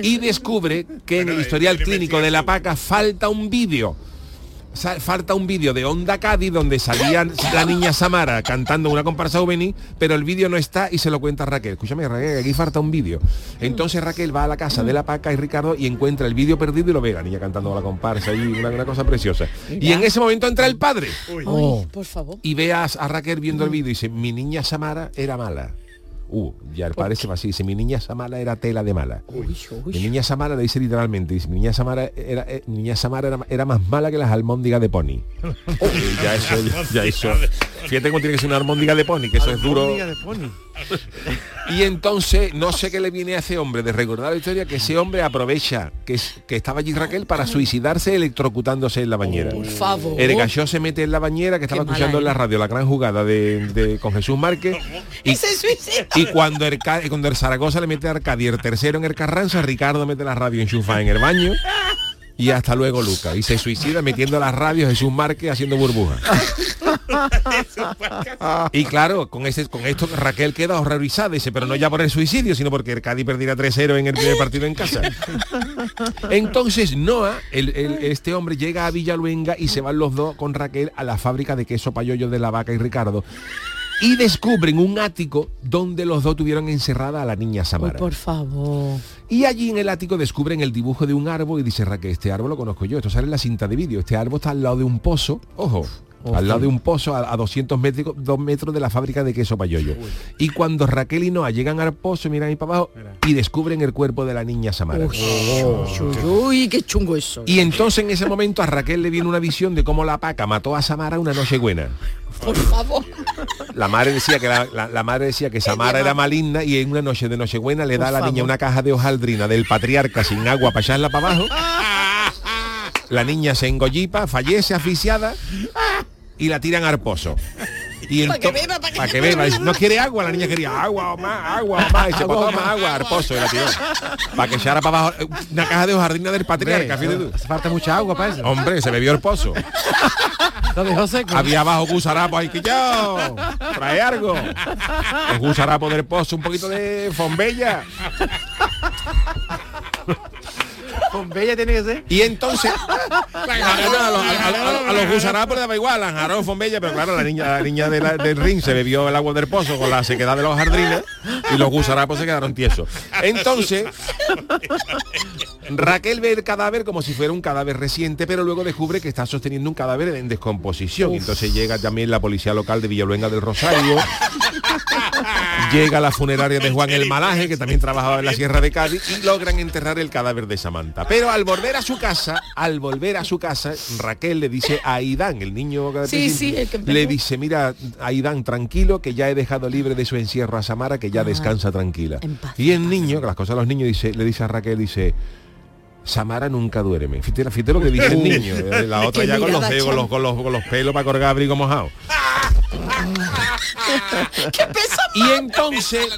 que en el historial clínico de la Paca falta un vídeo. Falta un vídeo de Onda Cádiz donde salía la niña Samara cantando una comparsa juvenil, pero el vídeo no está y se lo cuenta Raquel. Escúchame, Raquel, aquí falta un vídeo. Entonces Raquel va a la casa de la Paca y Ricardo y encuentra el vídeo perdido y lo ve, la niña cantando la comparsa y una cosa preciosa. Y en ese momento entra el padre. Por favor. Y ve a Raquel viendo el vídeo y dice, mi niña Samara era mala. Ya el padre se va así, dice, mi niña Samara era tela de mala. Mi niña Samara, le dice literalmente, dice, mi niña Samara era más mala que las almóndigas de pony. ya eso. Fíjate cómo tiene que ser una almóndiga de pony, que eso es duro. Y entonces, no sé qué le viene a ese hombre de recordar la historia, que ese hombre aprovecha que estaba allí Raquel para suicidarse electrocutándose en la bañera. Por favor. El gallo se mete en la bañera, que estaba escuchando en la radio la gran jugada con Jesús Márquez. Y cuando el Zaragoza le mete a Arcadia el tercero en el Carranza, Ricardo mete la radio enchufada en el baño Y hasta luego, Lucas. Y se suicida metiendo las radios Jesús Márquez haciendo burbujas. Y claro, con esto Raquel queda horrorizada, dice, pero no ya por el suicidio, sino porque el Cádiz perdiera 3-0 en el primer partido en casa. Entonces Noa, este hombre, llega a Villaluenga y se van los dos con Raquel a la fábrica de queso Payollo de La Vaca y Ricardo. Y descubren un ático donde los dos tuvieron encerrada a la niña Samara. Oh, por favor. Y allí en el ático descubren el dibujo de un árbol y dice Raquel, este árbol lo conozco yo, esto sale en la cinta de vídeo, este árbol está al lado de un pozo, ojo, al lado de un pozo a 2 metros de la fábrica de queso Payollo. Y cuando Raquel y Noa llegan al pozo, miran ahí para abajo y descubren el cuerpo de la niña Samara. Uy, qué chungo eso. Y entonces en ese momento a Raquel le viene una visión de cómo la paca mató a Samara una noche buena. Por favor. La madre decía que la madre decía que Samara era maligna y en una noche de Nochebuena le da a la niña una caja de hojaldrina del patriarca sin agua para echarla para abajo. La niña se engollipa, fallece asfixiada y la tiran al pozo. Y para que beba. No quiere agua, la niña quería agua o más. Y se botó más agua al pozo y la tiró. Para que echara para abajo una caja de hojaldrina del patriarca. Hace falta mucha agua para eso. Hombre, se bebió el pozo. Lo dejó seco. Había abajo gusarapo ahí que yo. Trae algo. El gusarapo del pozo, un poquito de fombella. Fombella tiene que ser. Y entonces a los gusarapos le daba igual, lanjarón, fombella, pero claro, la niña del ring se bebió el agua del pozo con la sequedad de los jardines y los gusarapos se quedaron tiesos. Entonces Raquel ve el cadáver como si fuera un cadáver reciente, pero luego descubre que está sosteniendo un cadáver en descomposición. Entonces llega también la policía local de Villaluenga del Rosario. Llega la funeraria de Juan el Malaje, que también trabajaba en la Sierra de Cádiz, y logran enterrar el cadáver de Samantha. Pero al volver a su casa, Raquel le dice a Aidán, el niño le dice, mira, Aidán, tranquilo, que ya he dejado libre de su encierro a Samara, que ya descansa tranquila. Y el niño, que las cosas a los niños, le dice a Raquel, dice, Samara nunca duerme. Fíjate lo que dice el niño. La otra ya con los dedos, con los pelos para colgar abrigo mojado. ¡Qué pesa! Y entonces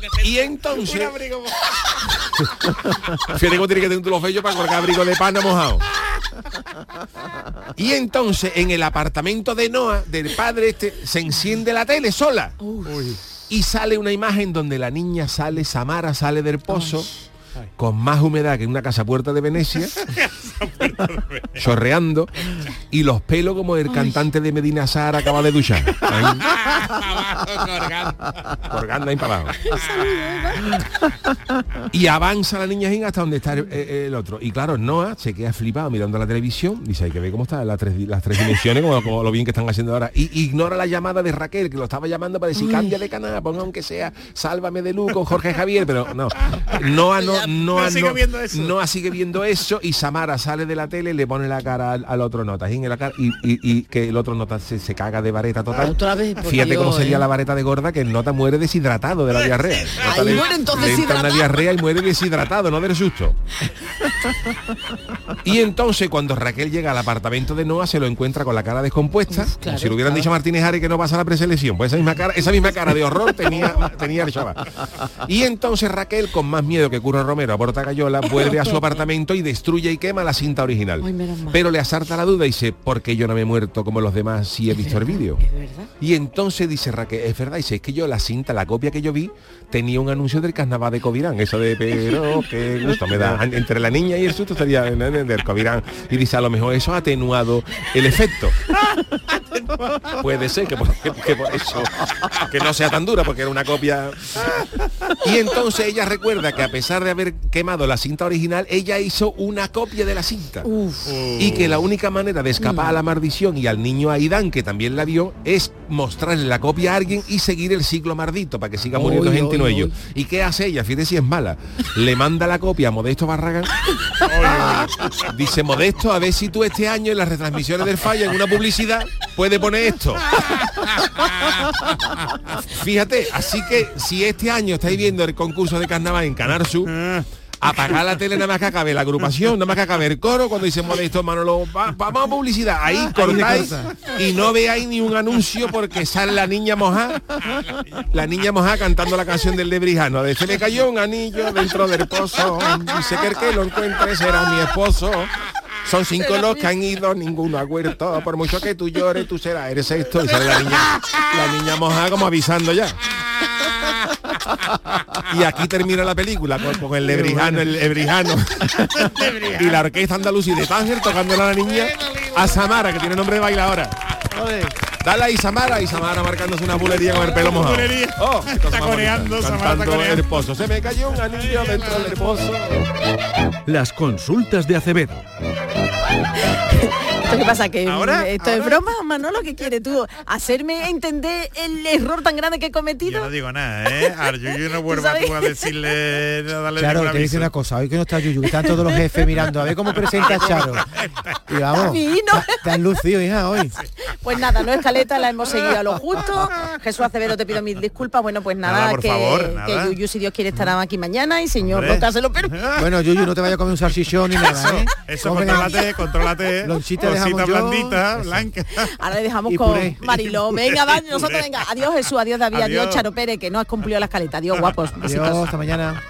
fíjate cómo tiene que tener los vellos para colgar abrigo de pana mojado. Y entonces en el apartamento de Noa, del padre se enciende la tele sola. Y sale una imagen donde la niña Samara sale del pozo con más humedad que en una casa puerta de Venecia, chorreando, y los pelos como el cantante de Medina Sahara acaba de duchar. Colgando ahí para abajo. Y avanza la niña hasta donde está el otro. Y claro, Noa se queda flipado mirando la televisión, dice, hay que ver cómo están las tres dimensiones, como lo bien que están haciendo ahora. Y ignora la llamada de Raquel, que lo estaba llamando para decir, cambia de canal, ponga aunque sea Sálvame de Luz con Jorge Javier, pero no. Noa sigue viendo eso, y Samara sale de la tele y le pone la cara al otro nota en la cara, y que el otro nota se caga de vareta total. Fíjate cómo sería la vareta de gorda, que el nota muere deshidratado de la diarrea. Le entra una diarrea y muere deshidratado, no del susto. Y entonces cuando Raquel llega al apartamento de Noa, se lo encuentra con la cara descompuesta, como si le hubieran dicho a Martínez Ari que no pasa la preselección. Pues esa misma cara de horror tenía el chaval. Y entonces Raquel, con más miedo que Curro Romero a Porta Cayola, vuelve a su apartamento y destruye y quema la cinta original. Pero le asalta la duda y dice, ¿por qué yo no me he muerto como los demás si he visto el vídeo? Y entonces dice Raquel, es verdad, dice, es que yo la copia que yo vi tenía un anuncio del carnaval de Covirán, eso de, pero qué gusto me da, entre la niña y el susto estaría del Covirán, y dice, a lo mejor eso ha atenuado el efecto. Puede ser que por eso, que no sea tan dura, porque era una copia. Y entonces ella recuerda que a pesar de haber quemado la cinta original, ella hizo una copia de la cinta. Y que la única manera de escapar a la maldición y al niño Aidán, que también la vio, es mostrarle la copia a alguien y seguir el ciclo maldito para que siga muriendo gente y no ellos. ¿Y qué hace ella? Fíjate si es mala. Le manda la copia a Modesto Barragán. Dice, Modesto, a ver si tú este año en las retransmisiones del Falla, en una publicidad, puede poner esto. Fíjate, así que si este año estáis viendo el concurso de carnaval en Canal Sur, apagar la tele nada más que acabe la agrupación, nada más que acabe el coro, cuando dice Modesto, Manolo, vamos a publicidad, ahí cortáis y no veáis ni un anuncio, porque sale la niña mojá cantando la canción del Lebrijano, de se me cayó un anillo dentro del pozo, dice que el que lo encuentre será mi esposo. Son 5 los que han ido, ninguno ha huerto. Por mucho que tú llores, tú serás, eres esto. Y sale la niña mojada como avisando ya. Y aquí termina la película con el lebrijano, y la orquesta andalusí de Tánger tocando a la niña, a Samara, que tiene nombre de bailadora. Dale a Isamara marcándose una bulería con el pelo mojado. Oh, taconeando, cantando el pozo. Se me cayó un anillo dentro del pozo. Las consultas de Acevedo. ¿Qué pasa? ¿Que ¿Ahora? esto es broma, Manolo? ¿Qué quieres tú? ¿Hacerme entender el error tan grande que he cometido? Yo no digo nada, ¿eh? Yo no vuelvo a decirle... Claro, te dice una cosa, hoy que no está Yuyu, que están todos los jefes mirando a ver cómo presenta a Charo. Y vamos, te has lucido, hija, hoy. Pues nada, no escaleta, la hemos seguido a lo justo. Jesús Acevedo, te pido mil disculpas. Bueno, pues nada, por favor, que Yuyu, si Dios quiere, estará aquí mañana y señor Roca se lo permite. Bueno, Yuyu, no te vayas a comer un salchichón ni nada, ¿eh? Eso, contrólate. Lonchita dejamos blandita, blanca. Ahora le dejamos con Mariló. Venga, va, nosotros venga. Adiós Jesús, adiós David, adiós Charo Pérez, que no has cumplido la escaleta. Adiós, guapos. Besitos. Adiós, hasta mañana.